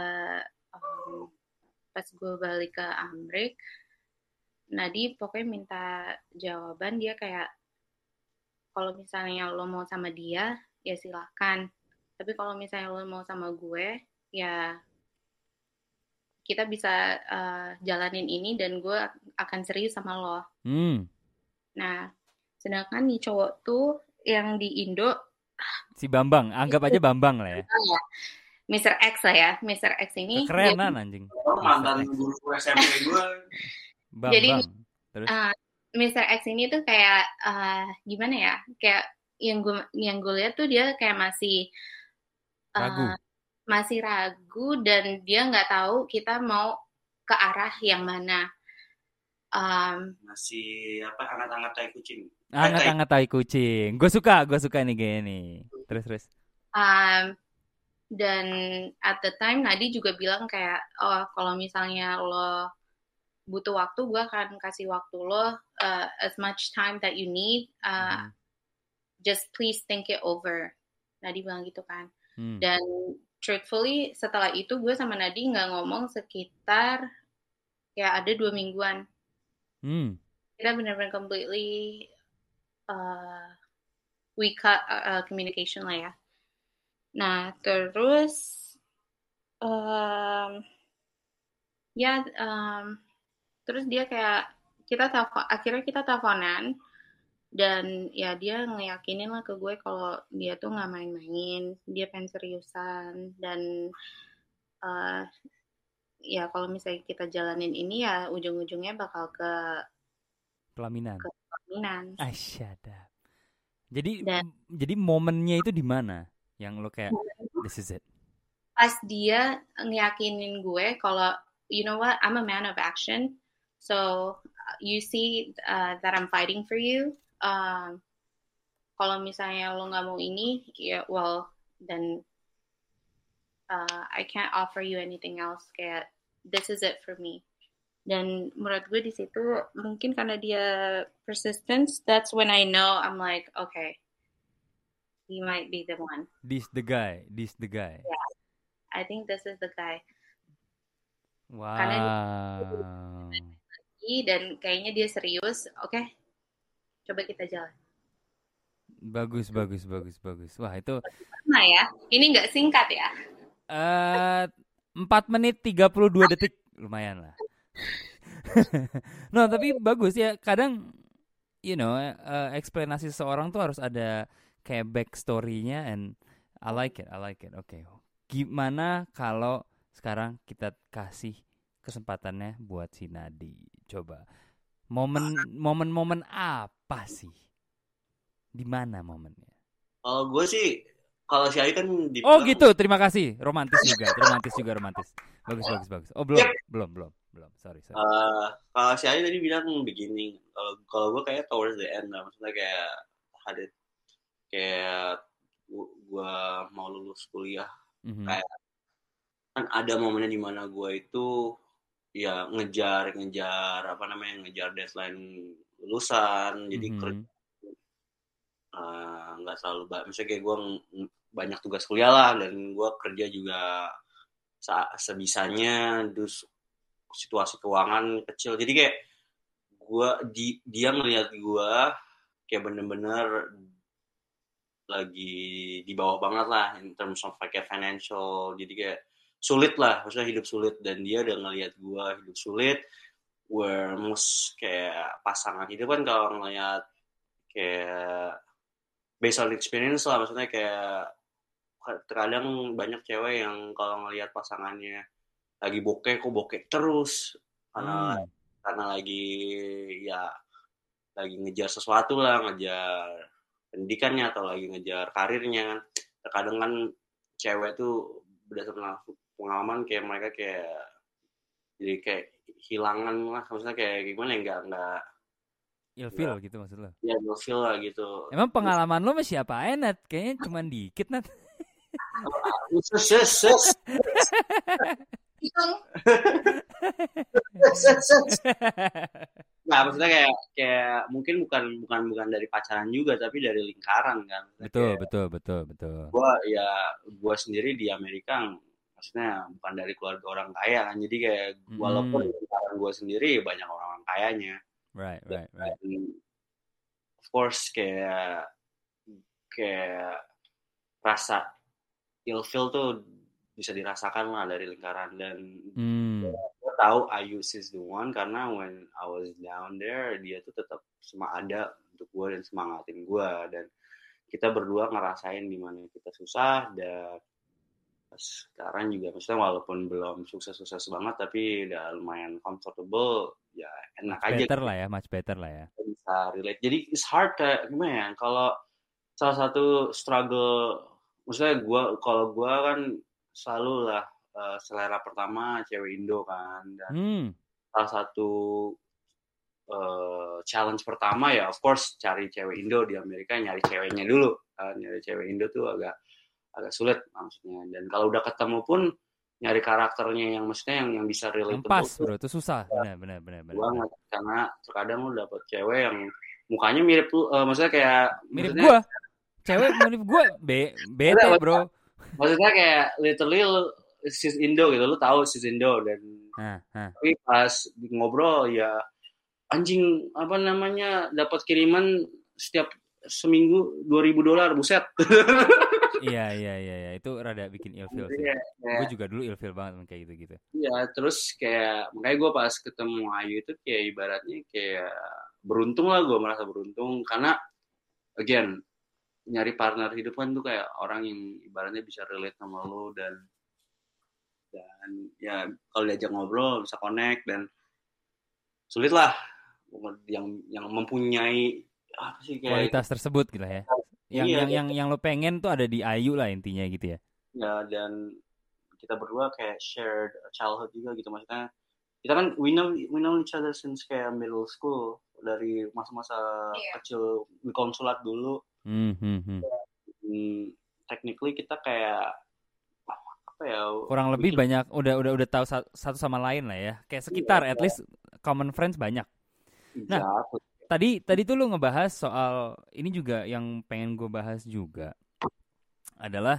ke Amerika, Nadi pokoknya minta jawaban. Dia kayak kalau misalnya lo mau sama dia ya silakan, tapi kalau misalnya lo mau sama gue ya kita bisa jalanin ini dan gue akan serius sama lo. Nah sedangkan nih cowok tuh yang di Indo, si Bambang, anggap aja Bambang lah ya. Mr. X lah ya. Mr. X ini kerenan anjing. Mantan guru SMP gue. Jadi terus Mr. X ini tuh kayak gimana ya? Kayak yang gue lihat tuh dia kayak masih ragu dan dia nggak tahu kita mau ke arah yang mana. Masih hangat-hangat tai kucing. Hangat-hangat tai kucing. Gue suka nih kayak nih. Terus. Dan at the time Nadi juga bilang kayak kalau misalnya lo butuh waktu, gue akan kasih waktu lo as much time that you need. Just please think it over. Nadi bilang gitu kan. Dan truthfully setelah itu gue sama Nadi nggak ngomong sekitar ya ada 2 mingguan. Kita benar-benar completely we cut communication lah ya. Nah terus terus dia kayak akhirnya kita teleponan dan ya dia ngeyakinin lah ke gue kalau dia tuh nggak main-main, dia pengen seriusan dan ya kalau misalnya kita jalanin ini ya ujung-ujungnya bakal ke pelaminan. Asyada. Dan, jadi momennya itu di mana yang lo kayak this is it? Pas dia ngeyakinin gue kalau you know what, I'm a man of action, so you see that I'm fighting for you. Kalau misalnya lo nggak mau ini, ya well then I can't offer you anything else. Kayak this is it for me. Dan menurut gue di situ mungkin karena dia persistence, that's when I know I'm like okay, he might be the one. This the guy. Yeah, I think this is the guy. Wow. Karena dan kayaknya dia serius. Oke, coba kita jalan. Bagus. Wah itu. Nah ya, ini nggak singkat ya. 4 menit 32 detik lumayan lah. No tapi bagus ya. Kadang eksplanasi seseorang tuh harus ada kayak backstory-nya and I like it. Oke. Gimana kalau sekarang kita kasih kesempatannya buat si Nadi. Coba momen apa sih? Di mana momennya? Kalau gue sih, kalau si Ayu kan oh gitu, terima kasih. Romantis juga. Bagus. Oh belum. Sorry. Kalau si Ayu tadi bilang begini. Kalau gue kayak towards the end lah. Maksudnya kayak gue mau lulus kuliah. Kayak kan ada momennya di mana gue itu ya ngejar deadline lulusan. Jadi kerja nggak selalu misalnya kayak gue banyak tugas kuliah lah, dan gue kerja juga sebisanya, terus situasi keuangan kecil, jadi kayak dia ngelihat gue kayak bener-bener lagi di bawah banget lah in terms of kayak financial, jadi kayak sulit lah, maksudnya hidup sulit, dan dia udah ngelihat gue hidup sulit, where most kayak pasangan hidup kan kalau ngelihat kayak based on experience lah, maksudnya kayak terkadang banyak cewek yang kalau ngelihat pasangannya lagi bokeh terus karena lagi ngejar sesuatu lah, ngejar pendidikannya atau lagi ngejar karirnya. Terkadang kan cewek tuh berdasarkan pengalaman kayak mereka kayak jadi kayak hilangan lah, maksudnya kayak gimana ya, nggak ilfeel gitu maksud lo? Ya ilfeel lah gitu. Emang pengalaman lo masih apa Nat? Kayaknya cuma dikit Nat. Nah, maksudnya kayak mungkin bukan dari pacaran juga, tapi dari lingkaran kan. Betul. Gua sendiri di Amerika, maksudnya bukan dari keluarga orang kaya kan. Jadi kayak walaupun lingkaran gua sendiri banyak orang kayanya. Right. And of course kayak rasa ilfeel tuh bisa dirasakan lah dari lingkaran, dan gue tahu Ayu is the one karena when I was down there dia tuh tetap ada untuk gue dan semangatin gue, dan kita berdua ngerasain di mana kita susah, dan sekarang juga maksudnya walaupun belum sukses banget tapi udah lumayan comfortable, ya enak much aja. Much better lah ya. Bisa relate. Jadi it's hard gimana ya, kalau salah satu struggle, maksudnya kalau gue kan selalu lah selera pertama cewek Indo kan, dan salah satu challenge pertama ya of course cari cewek Indo di Amerika, nyari ceweknya dulu. Nyari cewek Indo tuh agak sulit maksudnya, dan kalau udah ketemu pun nyari karakternya yang maksudnya yang bisa relate yang pas bro, itu susah. Benar. Banget, karena terkadang lu dapet cewek yang mukanya mirip lu, maksudnya kayak mirip gua. Cewek mirip gue, bete bro. Maksudnya kayak literally sis Indo gitu, lu tahu sis Indo, dan tapi pas ngobrol ya anjing apa namanya dapat kiriman setiap seminggu $2,000, buset. Iya itu rada bikin ilfeel sih. Gue juga dulu ilfeel banget kayak gitu. Iya, terus kayak makanya gue pas ketemu Ayu itu kayak ibaratnya kayak beruntung lah, gue merasa beruntung karena again nyari partner hidup kan tuh kayak orang yang ibaratnya bisa relate sama lo, dan ya kalau diajak ngobrol bisa connect, dan sulit lah yang mempunyai apa sih kayak kualitas tersebut gitu ya. Yang lo pengen tuh ada di Ayu lah intinya gitu ya. Ya, dan kita berdua kayak shared childhood juga gitu, maksudnya kita kan we know each other since kayak middle school, dari masa-masa kecil di konsulat dulu. Technically kita kayak apa ya, kurang lebih banyak udah tahu satu sama lain lah ya, kayak sekitar at least common friends banyak. Nah tadi tuh lu ngebahas soal ini juga, yang pengen gue bahas juga adalah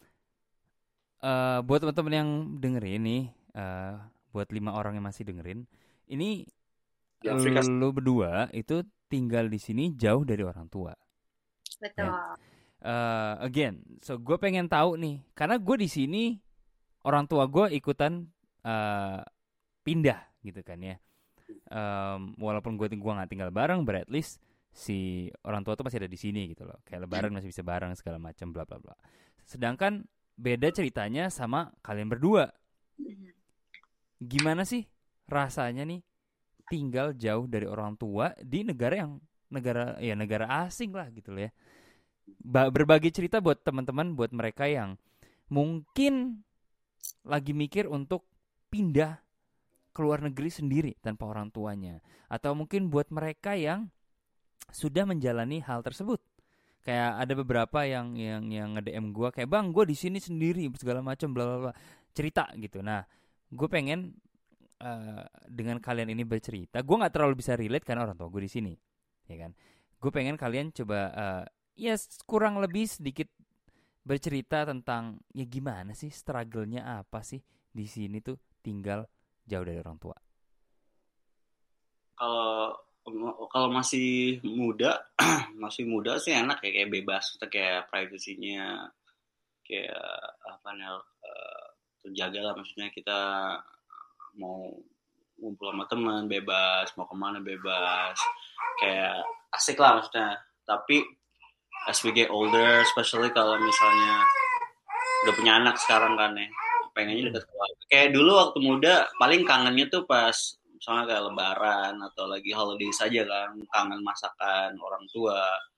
buat teman-teman yang dengerin nih, buat 5 orang yang masih dengerin ini, lu berdua itu tinggal di sini jauh dari orang tua. Betul. Again, so gue pengen tahu nih, karena gue di sini orang tua gue ikutan pindah gitu kan ya. Walaupun gue nggak tinggal bareng, but at least si orang tua tuh masih ada di sini gitu loh. Kayak lebaran masih bisa bareng segala macam bla bla bla. Sedangkan beda ceritanya sama kalian berdua. Gimana sih rasanya nih tinggal jauh dari orang tua di negara asing lah gitu ya. Berbagi cerita buat teman-teman, buat mereka yang mungkin lagi mikir untuk pindah ke luar negeri sendiri tanpa orang tuanya, atau mungkin buat mereka yang sudah menjalani hal tersebut. Kayak ada beberapa yang nge-DM gue kayak, "Bang, gue di sini sendiri segala macam bla bla bla." Cerita gitu. Nah, gue pengen dengan kalian ini bercerita. Gue nggak terlalu bisa relate karena orang tua gue di sini, ya kan. Gue pengen kalian coba ya kurang lebih sedikit bercerita tentang ya gimana sih struggle-nya, apa sih di sini tuh tinggal jauh dari orang tua. Kalau masih muda masih muda sih enak ya, kayak bebas, kayak privasinya kayak apa nih, terjaga lah. Maksudnya kita mau ngumpul sama teman bebas, mau kemana bebas, kayak asik lah maksudnya. Tapi as we get older, especially kalau misalnya udah punya anak sekarang kan ya, pengennya dekat keluarga. Kayak dulu waktu muda paling kangennya tuh pas misalnya kayak lebaran atau lagi holiday saja kan, kangen masakan orang tua.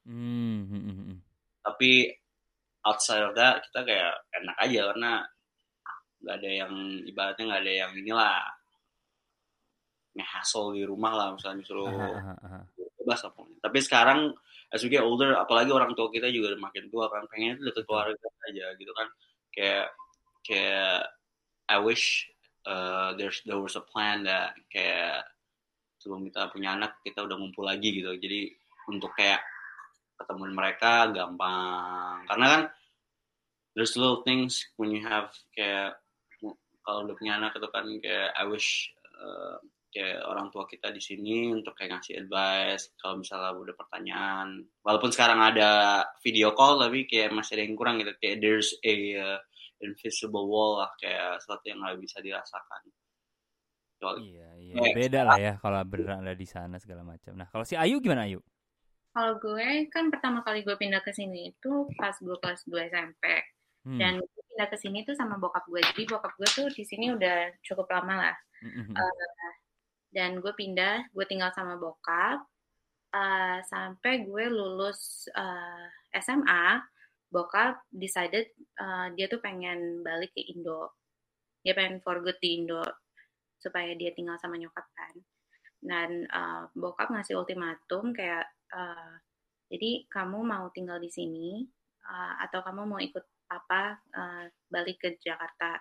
Tapi outside of that kita kayak enak aja karena nggak ada yang, ibaratnya nggak ada yang inilah nge-hustle di rumah lah, misalnya disuruh bebas apa. Tapi sekarang as we get older, apalagi orang tua kita juga makin tua kan, pengennya tuh deket keluarga aja gitu kan. Kayak I wish there was a plan that kayak sebelum kita punya anak kita udah ngumpul lagi gitu. Jadi untuk kayak ketemu mereka gampang, karena kan there's little things when you have kayak kalau udah punya anak itu kan, kayak I wish kayak orang tua kita di sini untuk kayak ngasih advice kalau misalnya udah pertanyaan. Walaupun sekarang ada video call tapi kayak masih ada yang kurang gitu, kayak there's a invisible wall lah, kayak sesuatu yang nggak bisa dirasakan. Iya, beda lah ya kalau beneran ada di sana segala macam. Nah, kalau si Ayu gimana, Ayu? Kalau gue kan pertama kali gue pindah ke sini itu pas gue kelas 2 SMP. Dan gue pindah ke sini tuh sama bokap gue. Jadi bokap gue tuh di sini udah cukup lama lah. Dan gue pindah, gue tinggal sama bokap sampai gue lulus SMA. Bokap decided dia tuh pengen balik ke Indo. Dia pengen for good di Indo supaya dia tinggal sama nyokap kan. Dan bokap ngasih ultimatum kayak, jadi kamu mau tinggal di sini atau kamu mau ikut papa balik ke Jakarta.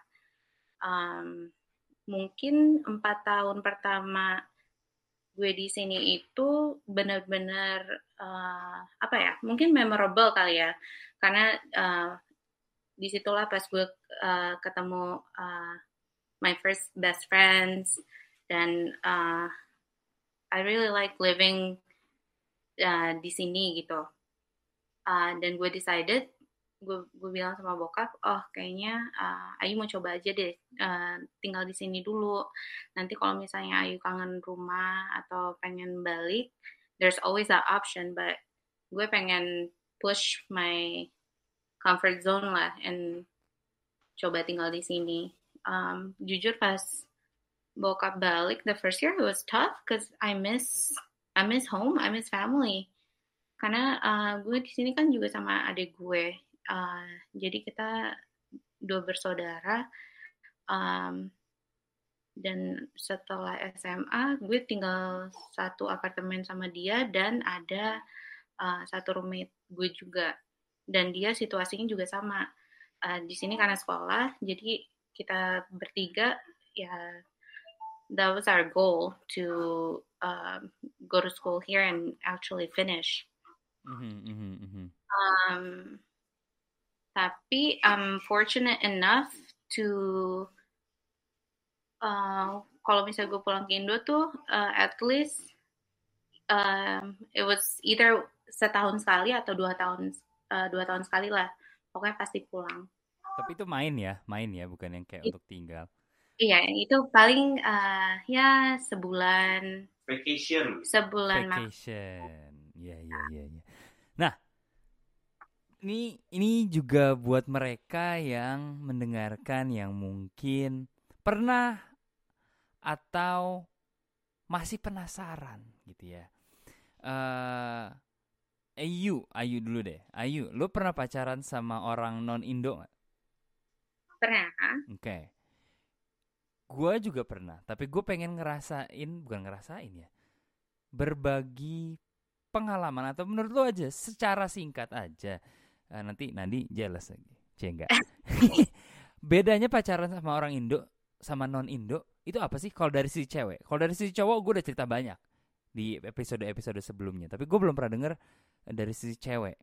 Mungkin 4 tahun pertama gue di sini itu benar-benar apa ya, mungkin memorable kali ya, karena disitulah pas gue ketemu my first best friends, dan I really like living di sini gitu. Dan gue decided, gue bilang sama bokap, kayaknya Ayu mau coba aja deh tinggal di sini dulu. Nanti kalau misalnya Ayu kangen rumah atau pengen balik, there's always that option. But gue pengen push my comfort zone lah and coba tinggal di sini. Jujur pas bokap balik the first year, it was tough because I miss home, I miss family. Karena gue di sini kan juga sama adik gue. Jadi kita 2 bersaudara. Dan setelah SMA gue tinggal satu apartemen sama dia, dan ada satu roommate gue juga. Dan dia situasinya juga sama. Di sini karena sekolah, jadi kita bertiga ya, that was our goal to go to school here and actually finish. Tapi I'm fortunate enough to kalau misalnya gue pulang ke Indo tuh at least it was either setahun sekali atau 2 tahun sekali lah, pokoknya pasti pulang. Tapi itu main ya, bukan yang kayak untuk tinggal. Iya, itu paling ya sebulan. Vacation. Iya. Nah, ini juga buat mereka yang mendengarkan yang mungkin pernah atau masih penasaran gitu ya? Ayu dulu deh. Ayu, lu pernah pacaran sama orang non-Indo nggak? Pernah. Oke. Gue juga pernah, tapi gue pengen bukan ngerasain ya, berbagi pengalaman atau menurut lo aja secara singkat aja. Nanti jealous lagi. Enggak. Bedanya pacaran sama orang Indo sama non Indo itu apa sih kalau dari sisi cewek? Kalau dari sisi cowok gue udah cerita banyak di episode sebelumnya, tapi gue belum pernah denger dari sisi cewek.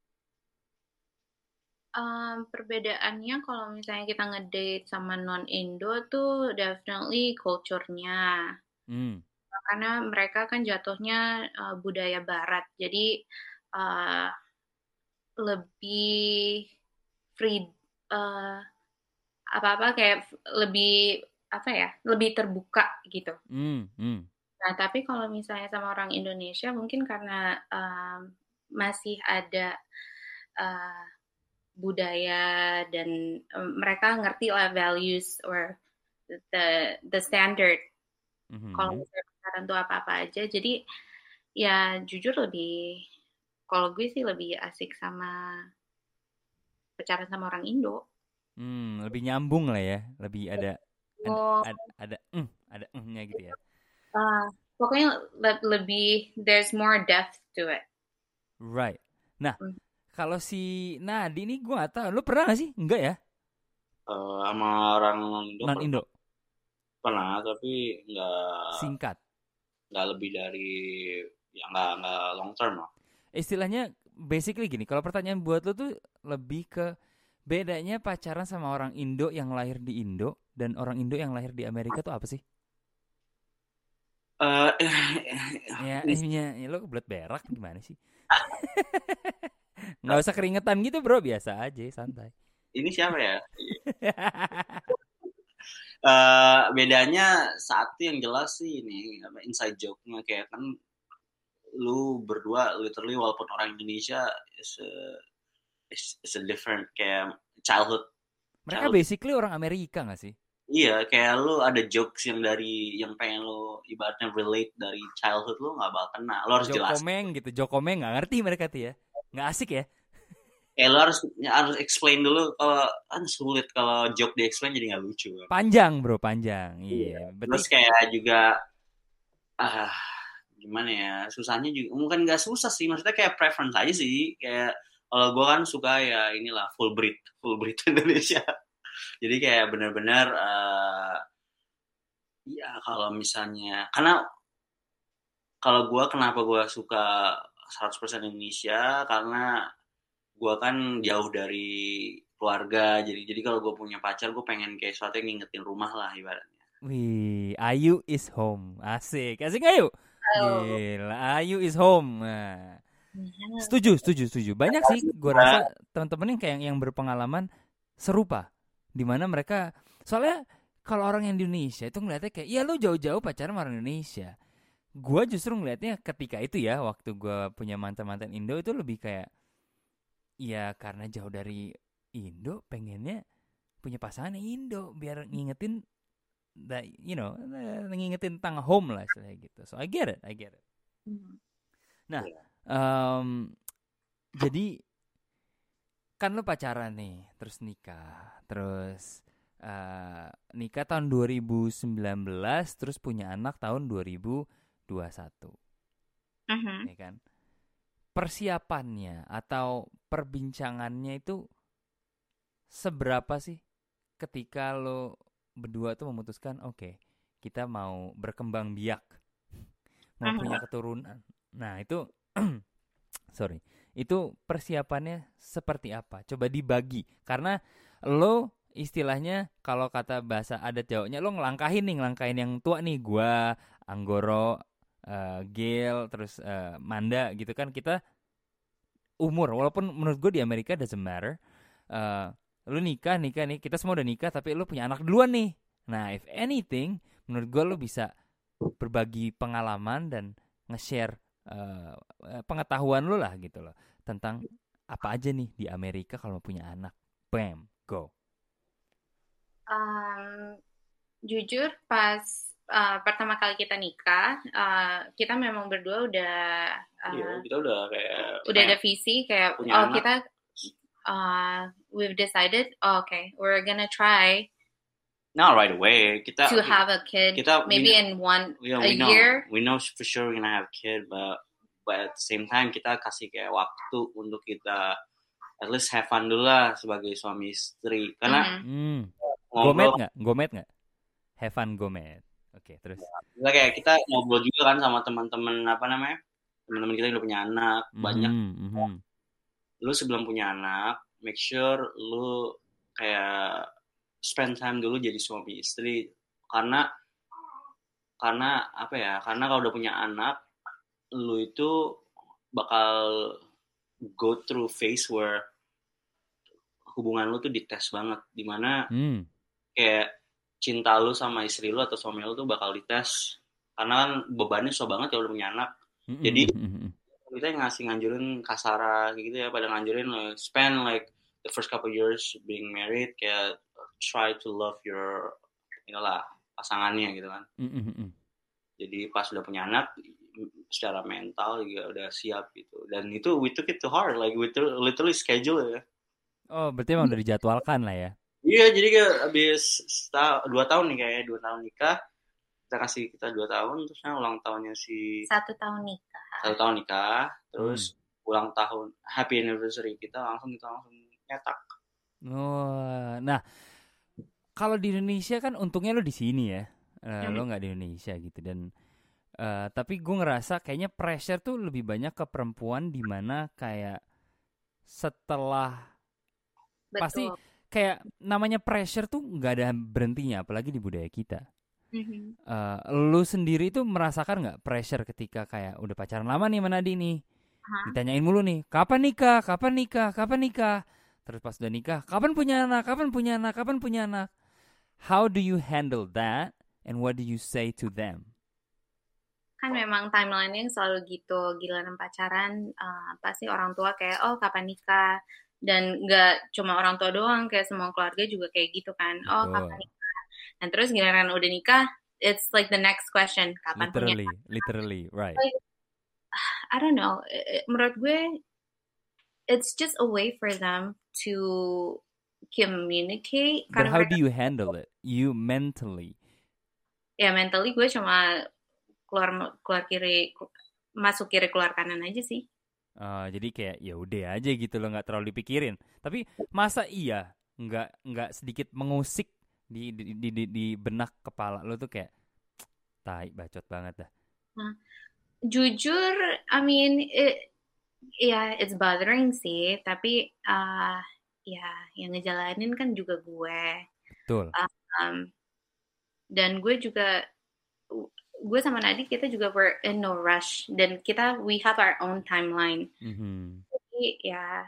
Perbedaannya kalau misalnya kita ngedate sama non Indo tuh definitely culture-nya. Karena mereka kan jatuhnya budaya Barat, jadi lebih free, apa-apa kayak lebih terbuka gitu. Nah, tapi kalau misalnya sama orang Indonesia mungkin karena masih ada budaya dan mereka ngerti lah values or the standard. Kalau misalnya pacaran tuh apa-apa aja, jadi ya jujur kalau gue sih lebih asik sama pacaran sama orang Indo. Lebih nyambung lah ya, lebih ada nya gitu ya. Pokoknya lebih there's more depth to it. Right. Nah, kalau si Nadi ini gue gak tahu, lu pernah gak sih? Enggak ya? Sama orang non-Indo. Pernah, tapi nggak singkat. Nggak lebih dari nggak long term lah. Istilahnya basically gini, kalau pertanyaan buat lu tuh lebih ke bedanya pacaran sama orang Indo yang lahir di Indo dan orang Indo yang lahir di Amerika tuh apa sih? Ya lo kebelet berak gimana sih? Nggak usah keringetan gitu bro, biasa aja, santai. Ini siapa ya? Bedanya satu yang jelas sih ini inside joke-nya, kayak kan lu berdua literally walaupun orang Indonesia is a different kayak childhood. Mereka basically orang Amerika gak sih? Iya, kayak lu ada jokes yang pengen lu ibaratnya relate dari childhood, lu gak bakal kena. Lu harus jelas. Jokomeng gak ngerti mereka tuh ya. Gak asik ya. Kayak lu harus explain dulu, kalau kan sulit kalau joke di explain jadi gak lucu. Panjang bro, panjang. Iya. Terus kayak juga gimana ya, susahnya juga mungkin gak susah sih, maksudnya kayak preference aja sih. Kayak kalau gue kan suka ya inilah full breed Indonesia. Jadi kayak benar-benar ya kalau misalnya, karena kalau kenapa gue suka 100% Indonesia, karena gue kan jauh dari keluarga, jadi kalau gue punya pacar, gue pengen kayak sesuatu yang ngingetin rumah lah ibaratnya. Wih, Ayu is home, asik Ayu. Gila, Ayu is home. Nah, setuju. Banyak sih, gue rasa teman-teman yang berpengalaman serupa, di mana mereka soalnya kalau orang Indonesia itu ngeliatnya kayak, ya lu jauh-jauh pacaran sama orang Indonesia. Gue justru ngeliatnya ketika itu ya, waktu gue punya mantan Indo itu lebih kayak, ya karena jauh dari Indo, pengennya punya pasangan Indo biar ngingetin ngingetin tentang home lah istilahnya gitu. So I get it. Nah, jadi kan lo pacaran nih, terus nikah, nikah tahun 2019, terus punya anak tahun 2021, ya kan? Persiapannya atau perbincangannya itu seberapa sih ketika lo berdua tuh memutuskan oke, kita mau berkembang biak, mau punya keturunan. Nah itu itu persiapannya seperti apa? Coba dibagi, karena lo istilahnya kalau kata bahasa adat Jawanya, lo ngelangkahin yang tua nih, gua, Anggoro, Gil, terus Manda gitu kan, kita umur, walaupun menurut gue di Amerika doesn't matter. Lu nikah nih, kita semua udah nikah, tapi lu punya anak duluan nih. Nah, if anything, menurut gue lu bisa berbagi pengalaman dan nge-share pengetahuan lu lah gitu loh, tentang apa aja nih di Amerika kalau mau punya anak. Bam, go. Jujur pas pertama kali kita nikah, kita memang berdua udah kita udah kayak udah ada visi kayak kita we've decided okay, we're gonna try not right away to have a kid maybe in a year. We know for sure we're gonna have a kid, but at the same time kita kasih kayak waktu untuk kita at least have fun dulu lah sebagai suami istri karena gomet nggak have fun gomet. Oke, terus kayak kita ngobrol juga kan sama teman-teman teman-teman kita yang udah punya anak banyak. Lu sebelum punya anak make sure lu kayak spend time dulu jadi suami istri karena kalau udah punya anak lu itu bakal go through phase where hubungan lu tuh dites banget dimana kayak cinta lu sama istri lu atau suami lu tuh bakal dites karena kan bebannya susah banget kalau udah punya anak. Jadi kita nganjurin kasara gitu ya, pada nganjurin spend like the first couple years being married kayak try to love your pasangannya gitu kan. Jadi pas udah punya anak secara mental juga udah siap gitu. Dan itu we took it to heart, like we literally schedule ya. Oh, berarti emang udah dijadwalkan lah ya. Iya, jadi kayak abis 2 tahun nih kayaknya 2 tahun nikah. Kita kasih kita 2 tahun, terus ulang tahunnya si 1 tahun nikah. 1 tahun nikah, terus ulang tahun happy anniversary kita langsung nyetak. Oh, nah kalau di Indonesia kan untungnya lo di sini ya, lo nggak di Indonesia gitu dan tapi gue ngerasa kayaknya pressure tuh lebih banyak ke perempuan di mana kayak setelah pasti kayak namanya pressure tuh nggak ada berhentinya apalagi di budaya kita. Lu sendiri tuh merasakan nggak pressure ketika kayak udah pacaran lama nih sama Nadi nih, ditanyain mulu nih kapan nikah, terus pas udah nikah kapan punya anak. How do you handle that and what do you say to them? Kan memang timeline-nya selalu gitu, giliran pacaran pasti orang tua kayak kapan nikah. Dan nggak cuma orang tua doang, kayak semua keluarga juga kayak gitu kan. Kapan nikah? Dan terus giliran udah nikah, it's like the next question, kapan punya anak? Literally, right. Like, I don't know. Menurut gue, it's just a way for them to communicate. But how do you handle it? You mentally? Ya mentally gue cuma keluar kiri, masuk kiri keluar kanan aja sih. Jadi kayak ya udah aja gitu loh, nggak terlalu dipikirin. Tapi masa iya nggak sedikit mengusik di benak kepala lo tuh kayak tai bacot banget dah. Jujur, I mean, it's bothering sih. Tapi yang ngejalanin kan juga gue. Betul. Dan gue sama Nadi kita juga we're in no rush dan we have our own timeline. Jadi ya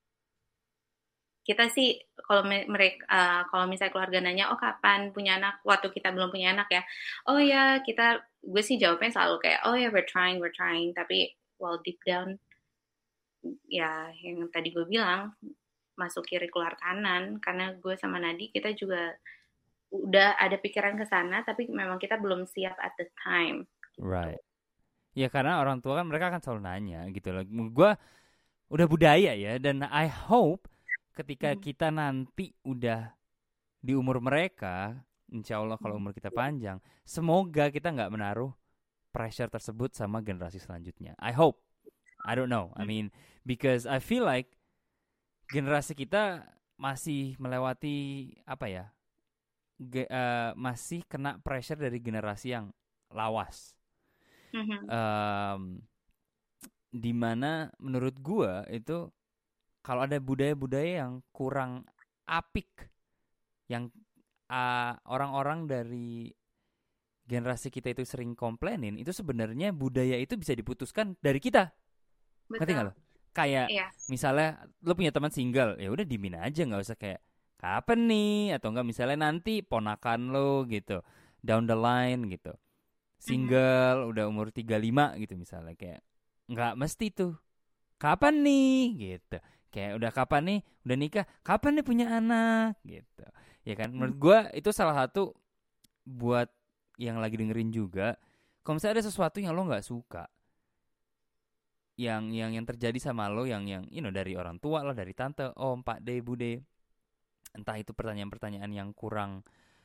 kita sih kalau misalnya keluarga nanya kapan punya anak waktu kita belum punya anak ya, gue sih jawabnya selalu kayak we're trying tapi deep down ya yang tadi gue bilang masuk kiri keluar kanan karena gue sama Nadi kita juga udah ada pikiran ke sana tapi memang kita belum siap at the time. Gitu. Right. Ya karena orang tua kan mereka akan selalu nanya gitu loh. Gue udah budaya ya dan I hope ketika kita nanti udah di umur mereka, insya Allah kalau umur kita panjang, semoga kita nggak menaruh pressure tersebut sama generasi selanjutnya. I hope. I don't know. I mean because I feel like generasi kita masih melewati masih kena pressure dari generasi yang lawas. Dimana menurut gue itu kalau ada budaya-budaya yang kurang apik yang orang-orang dari generasi kita itu sering komplainin, itu sebenarnya budaya itu bisa diputuskan dari kita. Ngerti nggak lo? Kayak misalnya lo punya teman single, ya udah dimin aja, nggak usah kayak kapan nih, atau enggak misalnya nanti ponakan lo gitu down the line gitu single udah umur 35 gitu misalnya, kayak nggak mesti tuh kapan nih gitu, kayak udah kapan nih udah nikah, kapan nih punya anak gitu ya kan. Menurut gue itu salah satu buat yang lagi dengerin juga, kalau misalnya ada sesuatu yang lo nggak suka, yang terjadi sama lo, yang dari orang tua lah, dari tante, om, pak de, bude, entah itu pertanyaan-pertanyaan yang kurang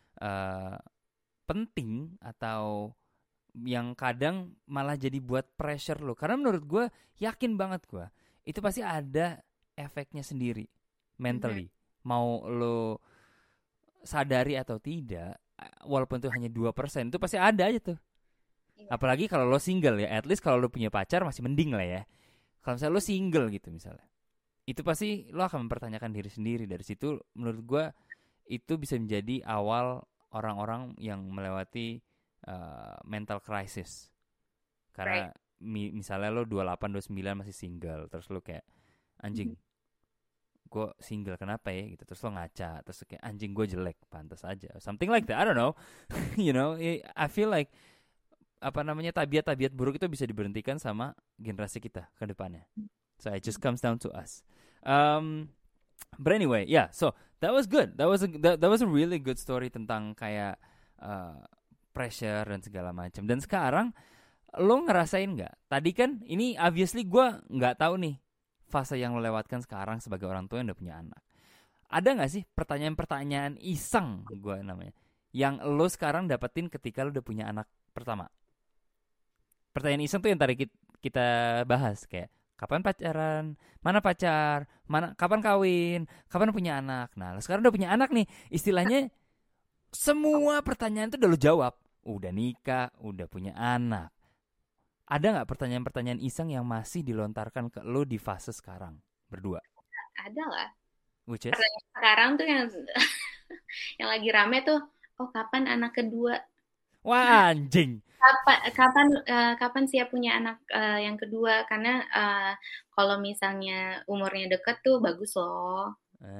penting atau yang kadang malah jadi buat pressure lo. Karena menurut gue, yakin banget gue, itu pasti ada efeknya sendiri mentally. Mau lo sadari atau tidak, walaupun itu hanya 2%, itu pasti ada aja tuh. Apalagi kalau lo single ya, at least kalau lo punya pacar masih mending lah ya. Kalau misalnya lo single gitu misalnya, itu pasti lo akan mempertanyakan diri sendiri. Dari situ menurut gue itu bisa menjadi awal orang-orang yang melewati mental crisis. Karena misalnya lo 28, 29 masih single, terus lo kayak anjing, gue single kenapa ya gitu, terus lo ngaca, terus kayak anjing gue jelek, pantas aja, something like that, I don't know. You know, I feel like tabiat-tabiat buruk itu bisa diberhentikan sama generasi kita ke depannya. So it just comes down to us. But anyway, yeah, so that was good. That was a really good story tentang kayak pressure dan segala macam. Dan sekarang lo ngerasain nggak? Tadi kan ini obviously gue nggak tahu nih fase yang lo lewatkan sekarang sebagai orang tua yang udah punya anak. Ada nggak sih pertanyaan-pertanyaan iseng gue namanya yang lo sekarang dapetin ketika lo udah punya anak pertama? Pertanyaan iseng tuh yang tadi kita bahas, kayak kapan pacaran, mana pacar, kapan kawin, kapan punya anak. Nah, lo sekarang udah punya anak nih, istilahnya semua pertanyaan tuh udah lo jawab. Udah nikah, udah punya anak. Ada nggak pertanyaan-pertanyaan iseng yang masih dilontarkan ke lo di fase sekarang berdua? Ada lah. Which is? Sekarang tuh yang yang lagi rame tuh, kapan anak kedua? Wah, anjing. Kapan siap punya anak yang kedua? Karena kalau misalnya umurnya deket tuh bagus loh.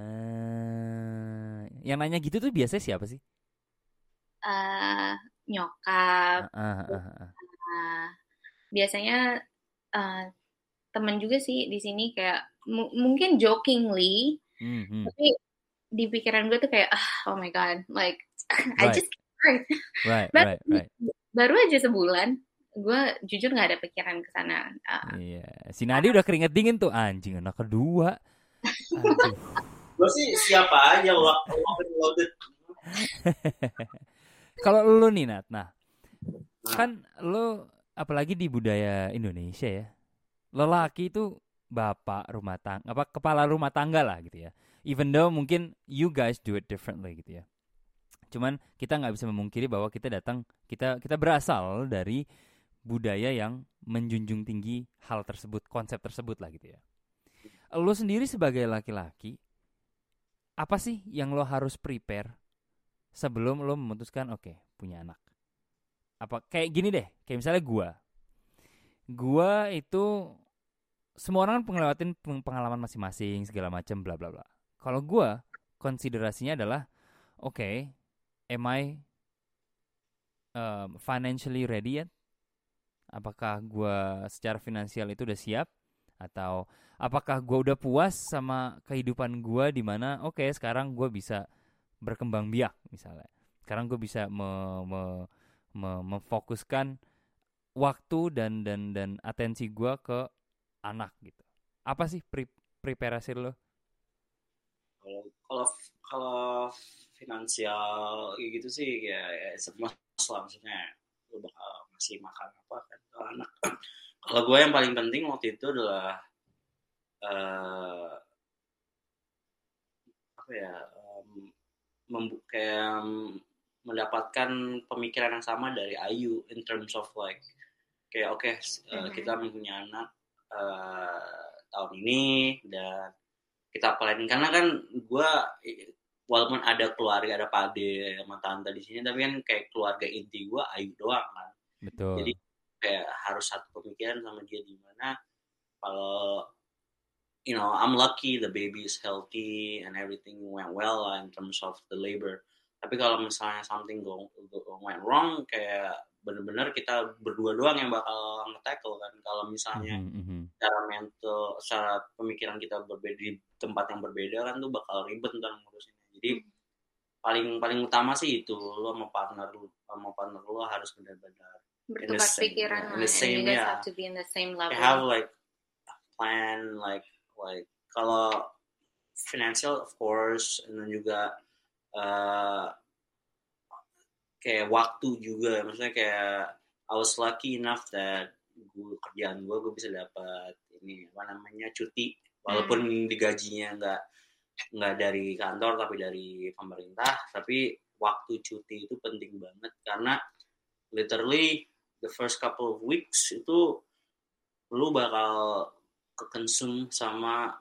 Yang nanya gitu tuh biasanya siapa sih? Nyokap. Biasanya temen juga sih di sini, kayak mungkin jokingly, tapi di pikiran gue tuh kayak oh my god, like I just right. Baru aja sebulan, gue jujur nggak ada pikiran ke sana. Iya, si Nadi udah keringet dingin tuh, anjing anak kedua. Gue sih siapa aja loaded. Kalau lu nih Nat, kan lu apalagi di budaya Indonesia ya, lelaki itu bapak rumah tangga, kepala rumah tangga lah gitu ya. Even though mungkin you guys do it differently gitu ya. Cuman kita nggak bisa memungkiri bahwa kita berasal dari budaya yang menjunjung tinggi hal tersebut, konsep tersebut lah gitu ya. Lo sendiri sebagai laki-laki, apa sih yang lo harus prepare sebelum lo memutuskan punya anak? Apa kayak gini deh, kayak misalnya gue itu semua orang ngelewatin pengalaman masing-masing segala macam bla bla bla. Kalau gue konsiderasinya adalah am I financially ready yet? Apakah gue secara finansial itu udah siap? Atau apakah gue udah puas sama kehidupan gue di mana sekarang gue bisa berkembang biak misalnya. Sekarang gue bisa memfokuskan waktu dan atensi gue ke anak gitu. Apa sih preparasi lo? Kalau finansial gitu sih ya semua maksudnya lo bakal ngasih makan apa kan ke anak. Kalau gue yang paling penting waktu itu adalah mendapatkan pemikiran yang sama dari Ayu in terms of like kayak kita mempunyai anak tahun ini dan kita planning, karena kan gue walaupun ada keluarga, ada pade sama tante di sini, tapi kan kayak keluarga inti gue Ayu doang kan. Betul. Jadi kayak harus satu pemikiran sama dia, di mana kalau I'm lucky the baby is healthy and everything went well in terms of the labor. Tapi kalau misalnya something went wrong, kayak benar-benar kita berdua doang yang bakal nge-tackle kan. Kalau misalnya secara mental, secara pemikiran kita berbeda di tempat yang berbeda kan tuh bakal ribet ntar ngurusinnya. Jadi paling utama sih itu lo sama partner lo harus benar-benar bertukar pikiran in the same, and you guys have to be in the same level. You have like a plan, like kalau financial of course, dan juga kayak waktu juga, maksudnya kayak I was lucky enough that kerjaan gue bisa dapat ini apa namanya cuti, walaupun digajinya nggak dari kantor tapi dari pemerintah, tapi waktu cuti itu penting banget karena literally the first couple of weeks itu lu bakal ke-consume sama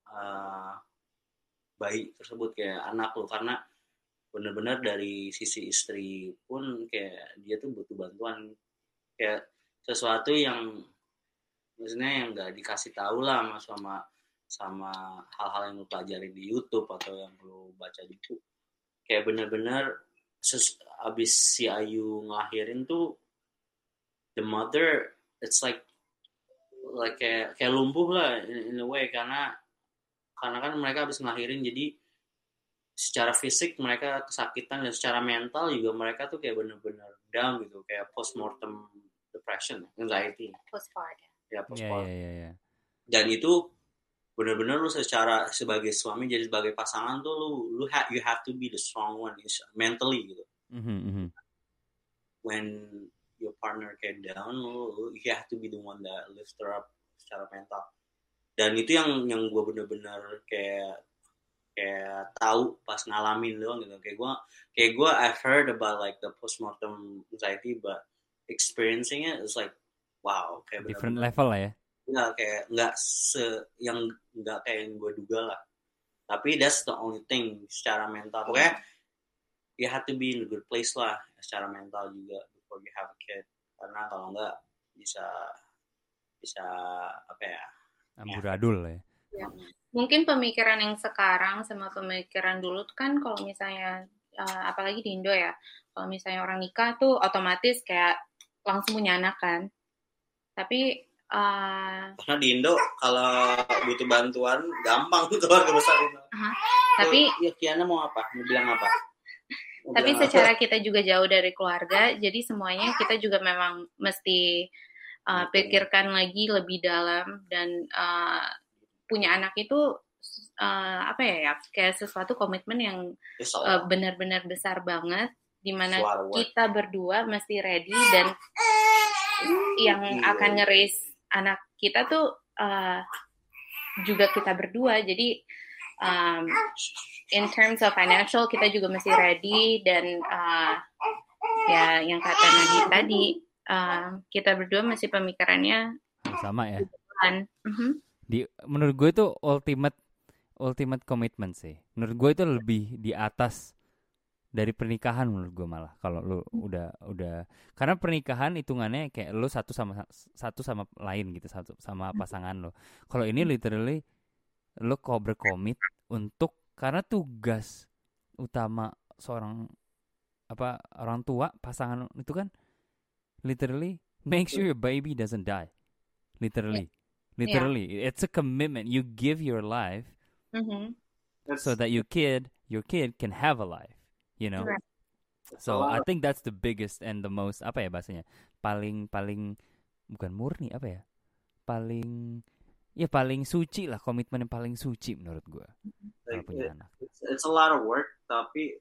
bayi tersebut, kayak anak lu, karena benar-benar dari sisi istri pun kayak dia tuh butuh bantuan, kayak sesuatu yang maksudnya yang nggak dikasih tahu lah sama hal-hal yang lu pelajari di YouTube atau yang lu baca di buku. Kayak benar-benar abis si Ayu ngelahirin tuh the mother it's like kayak lumpuh lah in a way, karena kan mereka habis ngelahirin, jadi secara fisik mereka kesakitan dan secara mental juga mereka tuh kayak benar-benar down gitu, kayak postmortem depression, anxiety, postpartum. Yeah. Dan itu benar-benar lu sebagai suami, jadi sebagai pasangan tuh you have to be the strong one mentally gitu. Mm-hmm. When your partner kayak down, you have to be the one that lifts her up secara mental. Dan itu yang gue benar-benar kayak tahu pas ngalamin doang gitu. Kayak gue I've heard about like the postmortem anxiety, but experiencing it is like wow, kayak different level lah ya. Nggak kayak nggak kayak yang gue duga lah. Tapi that's the only thing secara mental. Pokoknya you have to be in a good place lah secara mental juga before you have a kid. Karena kalau nggak bisa apa ya? Amburadul ya. Mungkin pemikiran yang sekarang sama pemikiran dulu tuh kan, kalau misalnya apalagi di Indo ya, kalau misalnya orang nikah tuh otomatis kayak langsung punya anak kan. Tapi karena di Indo kalau butuh bantuan gampang tuh keluarga besar itu. Tapi ya Kiana mau apa? Mau bilang apa? Tapi secara kita juga jauh dari keluarga, jadi semuanya kita juga memang mesti pikirkan lagi lebih dalam, dan punya anak itu apa ya, kayak sesuatu komitmen yang benar-benar besar banget, dimana kita berdua mesti ready, dan yang akan nge-raise anak kita tuh juga kita berdua. Jadi in terms of financial kita juga mesti ready, dan ya yang kata Nadi tadi, kita berdua masih pemikirannya sama ya. Menurut gue itu ultimate commitment sih. Menurut gue itu lebih di atas dari pernikahan menurut gue malah. Kalau lu udah karena pernikahan hitungannya kayak lu satu sama lain gitu, satu sama pasangan lo. Kalau ini literally lu berkomit untuk, karena tugas utama seorang orang tua pasangan itu kan literally make sure your baby doesn't die. Literally it's a commitment. You give your life so that your kid can have a life, you know. So I think that's the biggest and the most, apa ya bahasanya, paling bukan murni, apa ya, paling suci lah, komitmen yang paling suci menurut gue. Kalau punya anak, it's a lot of work, tapi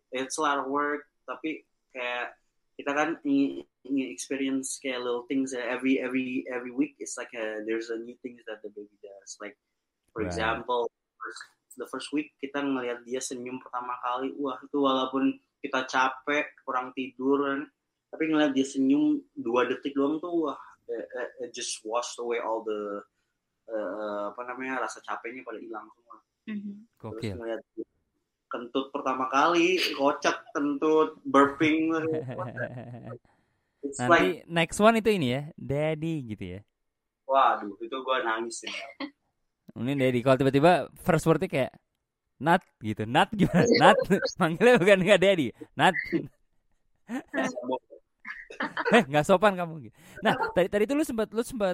kayak kita kan experience kayak little things every week. It's like there's a new things that the baby does. Like for example, the first week kita ngelihat dia senyum pertama kali, wah itu walaupun kita capek kurang tidur, tapi ngelihat dia senyum 2 detik doang tuh, wah it just washed away all the rasa capeknya pada hilang semua. Terus ngelihat kentut pertama kali, kocak kentut, burping. Nanti like, next one itu ini ya, daddy gitu ya. Waduh, itu gue nangis ya. Ini daddy, kalau tiba-tiba first wordnya kayak Nat gitu, Nat gimana? Nat, manggilnya bukan nggak daddy, Nat. Nggak sopan kamu. Nah, tadi itu lu sempat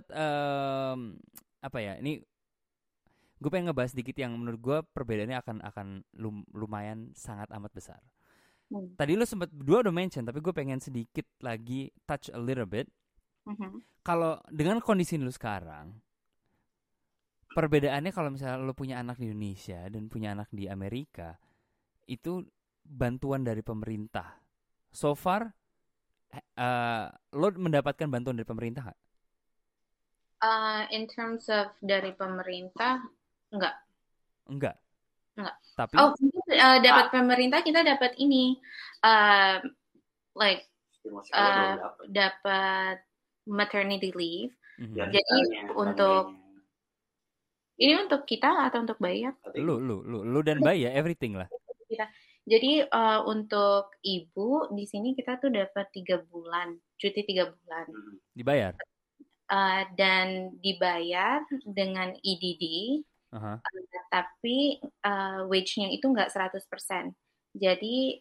apa ya? Ini gue pengen ngebahas sedikit yang menurut gue perbedaannya akan lumayan sangat amat besar. Tadi lo sempat dua udah mention, tapi gue pengen sedikit lagi touch a little bit. Kalau dengan kondisi lo sekarang, perbedaannya kalau misalnya lo punya anak di Indonesia dan punya anak di Amerika, itu bantuan dari pemerintah. So far, lo mendapatkan bantuan dari pemerintah nggak? In terms of dari pemerintah, enggak. Tapi dapat pemerintah kita dapat ini, dapat maternity leave. Jadi untuk ini untuk kita atau untuk Bayi? Lu dan Bayi ya, everything lah. Jadi untuk ibu di sini kita tuh dapat 3 bulan, cuti 3 bulan. Dibayar? Dan dibayar dengan EDD, tapi wage-nya itu nggak 100%. Jadi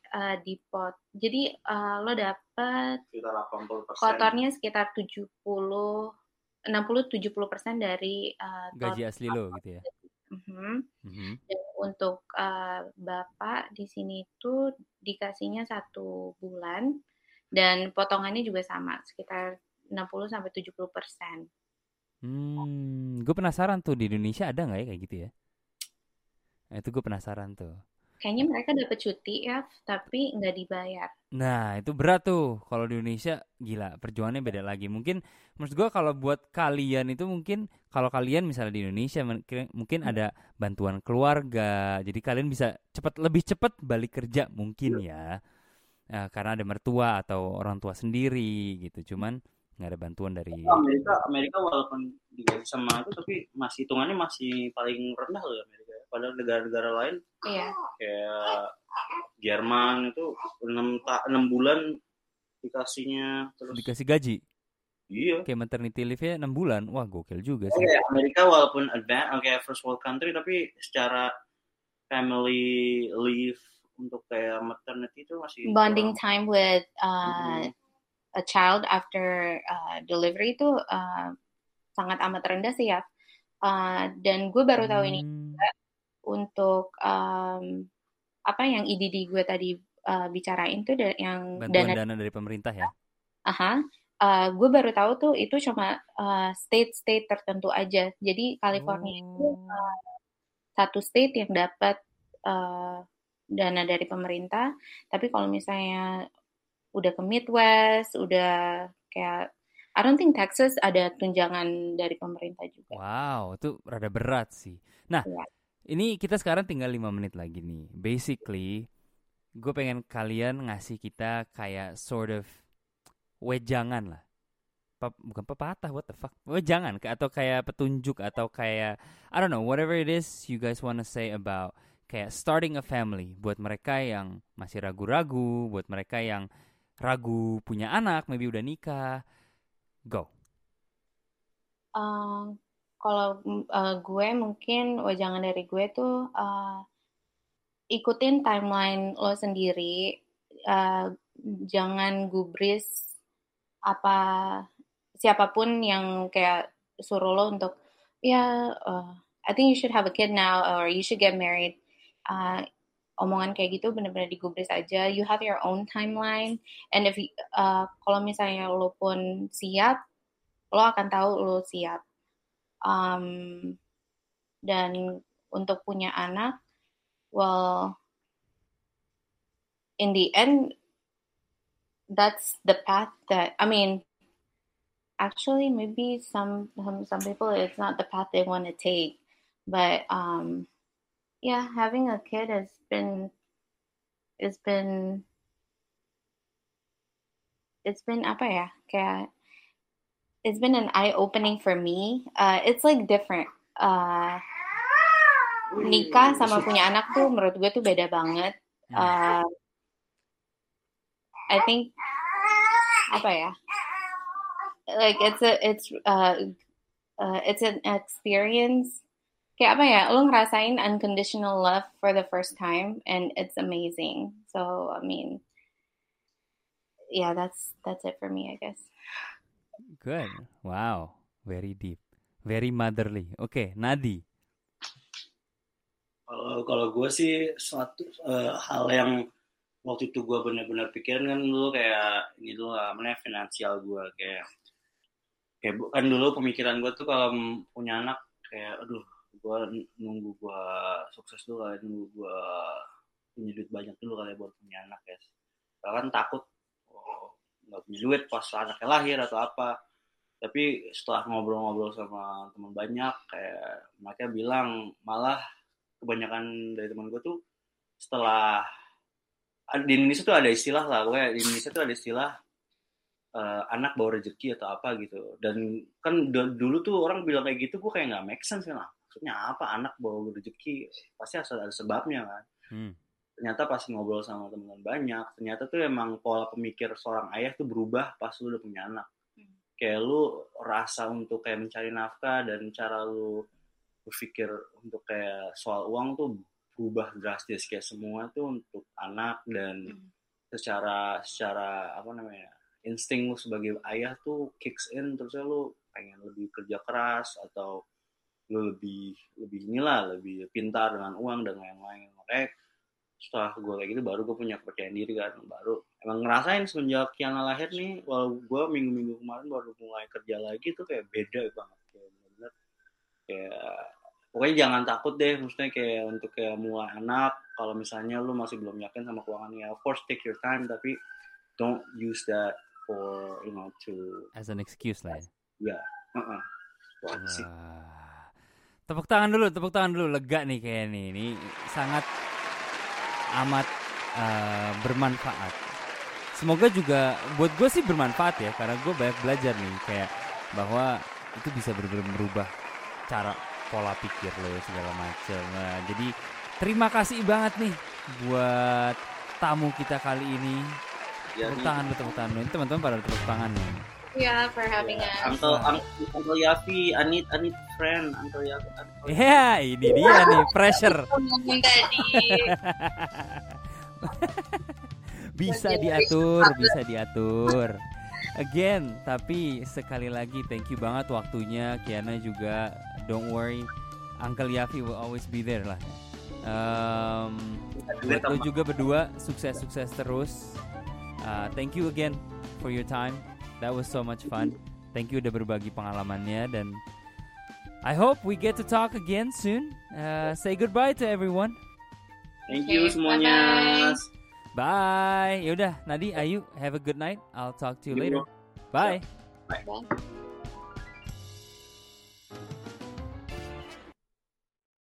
lo dapat kotornya sekitar 60-70% dari gaji asli lo gitu ya. Dan untuk bapak di sini tuh dikasihnya 1 bulan dan potongannya juga sama sekitar 60-70%. Gue penasaran tuh di Indonesia ada nggak ya kayak gitu ya? Nah, itu gue penasaran tuh. Kayaknya mereka dapat cuti ya, tapi nggak dibayar. Nah, itu berat tuh. Kalau di Indonesia, gila, perjuangannya beda lagi. Mungkin, menurut gue kalau buat kalian itu mungkin, kalau kalian misalnya di Indonesia, mungkin ada bantuan keluarga. Jadi kalian bisa lebih cepat balik kerja mungkin ya. Nah, karena ada mertua atau orang tua sendiri gitu. Cuman nggak ada bantuan dari Amerika walaupun digaji sama itu, tapi masih hitungannya masih paling rendah loh Amerika. Padahal negara-negara lain kayak Jerman itu 6 bulan dikasihnya, terus dikasih gaji. Iya. Kayak maternity leave-nya 6 bulan. Wah, gokil juga sih. Amerika walaupun advance, first world country, tapi secara family leave untuk kayak maternity itu masih bonding time with a child after delivery itu sangat amat rendah sih ya. Dan gue baru tahu ini juga untuk apa yang EDD gue tadi bicarain tuh yang bantuan dana dari pemerintah ya. Gue baru tahu tuh itu cuma state tertentu aja. Jadi California itu satu state yang dapat dana dari pemerintah. Tapi kalau misalnya udah ke Midwest, udah kayak I don't think Texas ada tunjangan dari pemerintah juga. Wow, itu rada berat sih. Nah, ini kita sekarang tinggal 5 menit lagi nih. Basically, gue pengen kalian ngasih kita kayak sort of wejangan lah. Bukan pepatah, what the fuck. Wejangan, atau kayak petunjuk, atau kayak, I don't know, whatever it is you guys wanna say about kayak starting a family. Buat mereka yang masih ragu-ragu, buat mereka yang ragu punya anak, maybe udah nikah. Go. Kalau gue mungkin wejangan dari gue tuh ikutin timeline lo sendiri, jangan gubris siapapun yang kayak suruh lo untuk I think you should have a kid now or you should get married. Omongan kayak gitu benar-benar digubris aja. You have your own timeline, and if kalau misalnya lo pun siap, lo akan tahu lo siap. Dan untuk punya anak, well, in the end, that's the path that, I mean, actually maybe some people, it's not the path they want to take, but having a kid has been apa ya, kayak it's been an eye-opening for me. It's like different. Nikah sama punya anak tuh menurut gue tuh beda banget. I think apa ya? Like it's an experience. Kayak apa ya? Lo ngerasain unconditional love for the first time, and it's amazing. So I mean, yeah, that's it for me, I guess. Good. Wow. Very deep. Very motherly. Oke, Nadi. Kalau gue sih suatu hal yang waktu itu gue benar-benar pikirin kan dulu kayak ini dulu lah, mana finansial gue kayak kan dulu pemikiran gue tuh kalau punya anak kayak aduh gue nunggu gue sukses dulu kali, nunggu gue punya duit banyak dulu kali buat punya anak ya. Bahkan takut nggak punya duit pas anaknya lahir atau apa. Tapi setelah ngobrol-ngobrol sama teman banyak kayak mereka bilang malah kebanyakan dari teman gue tuh setelah di Indonesia tuh ada istilah lah, gue di Indonesia tuh ada istilah anak bawa rezeki atau apa gitu. Dan kan dulu tuh orang bilang kayak gitu, gue kayak nggak make sense kan. Maksudnya apa anak bawa rezeki? Pasti asal ada sebabnya kan. Ternyata pas ngobrol sama teman-teman banyak, ternyata tuh emang pola pemikir seorang ayah tuh berubah pas lu udah punya anak. Kayak lu rasa untuk kayak mencari nafkah dan cara lu berpikir untuk kayak soal uang tuh berubah drastis, kayak semua tuh untuk anak. Dan secara apa namanya, insting lu sebagai ayah tuh kicks in, terusnya lu pengen lebih kerja keras atau lu lebih inilah, lebih pintar dengan uang dan lain-lain. Makanya setelah gue kayak gitu baru gue punya kepercayaan diri kan, baru emang ngerasain semenjak Kiana lahir nih. Walau gue minggu-minggu kemarin baru mulai kerja lagi tuh kayak beda banget, kayak bener-bener kayak pokoknya jangan takut deh, maksudnya kayak untuk kayak mulai anak kalau misalnya lu masih belum yakin sama keuangannya, of course take your time, tapi don't use that for to as an excuse lah ya. Tepuk tangan dulu, lega nih kayak nih. Ini sangat amat bermanfaat. Semoga juga buat gue sih bermanfaat ya, karena gue banyak belajar nih kayak bahwa itu bisa benar-benar merubah cara pola pikir lo segala macam. Nah, jadi terima kasih banget nih buat tamu kita kali ini. Tepuk tangan lo. Ini teman-teman pada tepuk tangan nih. Yeah, for having us. Uncle Yafi, I need friend, Uncle Yafi. Ya, ini dia nih, pressure. bisa diatur. Again, tapi sekali lagi thank you banget waktunya, Kiana juga. Don't worry, Uncle Yafi will always be there lah. Buat lo juga berdua, sukses terus. Thank you again for your time. That was so much fun. Thank you udah berbagi pengalamannya, dan I hope we get to talk again soon. Say goodbye to everyone. Thank you semuanya. Bye. Yaudah, Nadi, Ayu, have a good night. I'll talk to you later. Bye. Bye.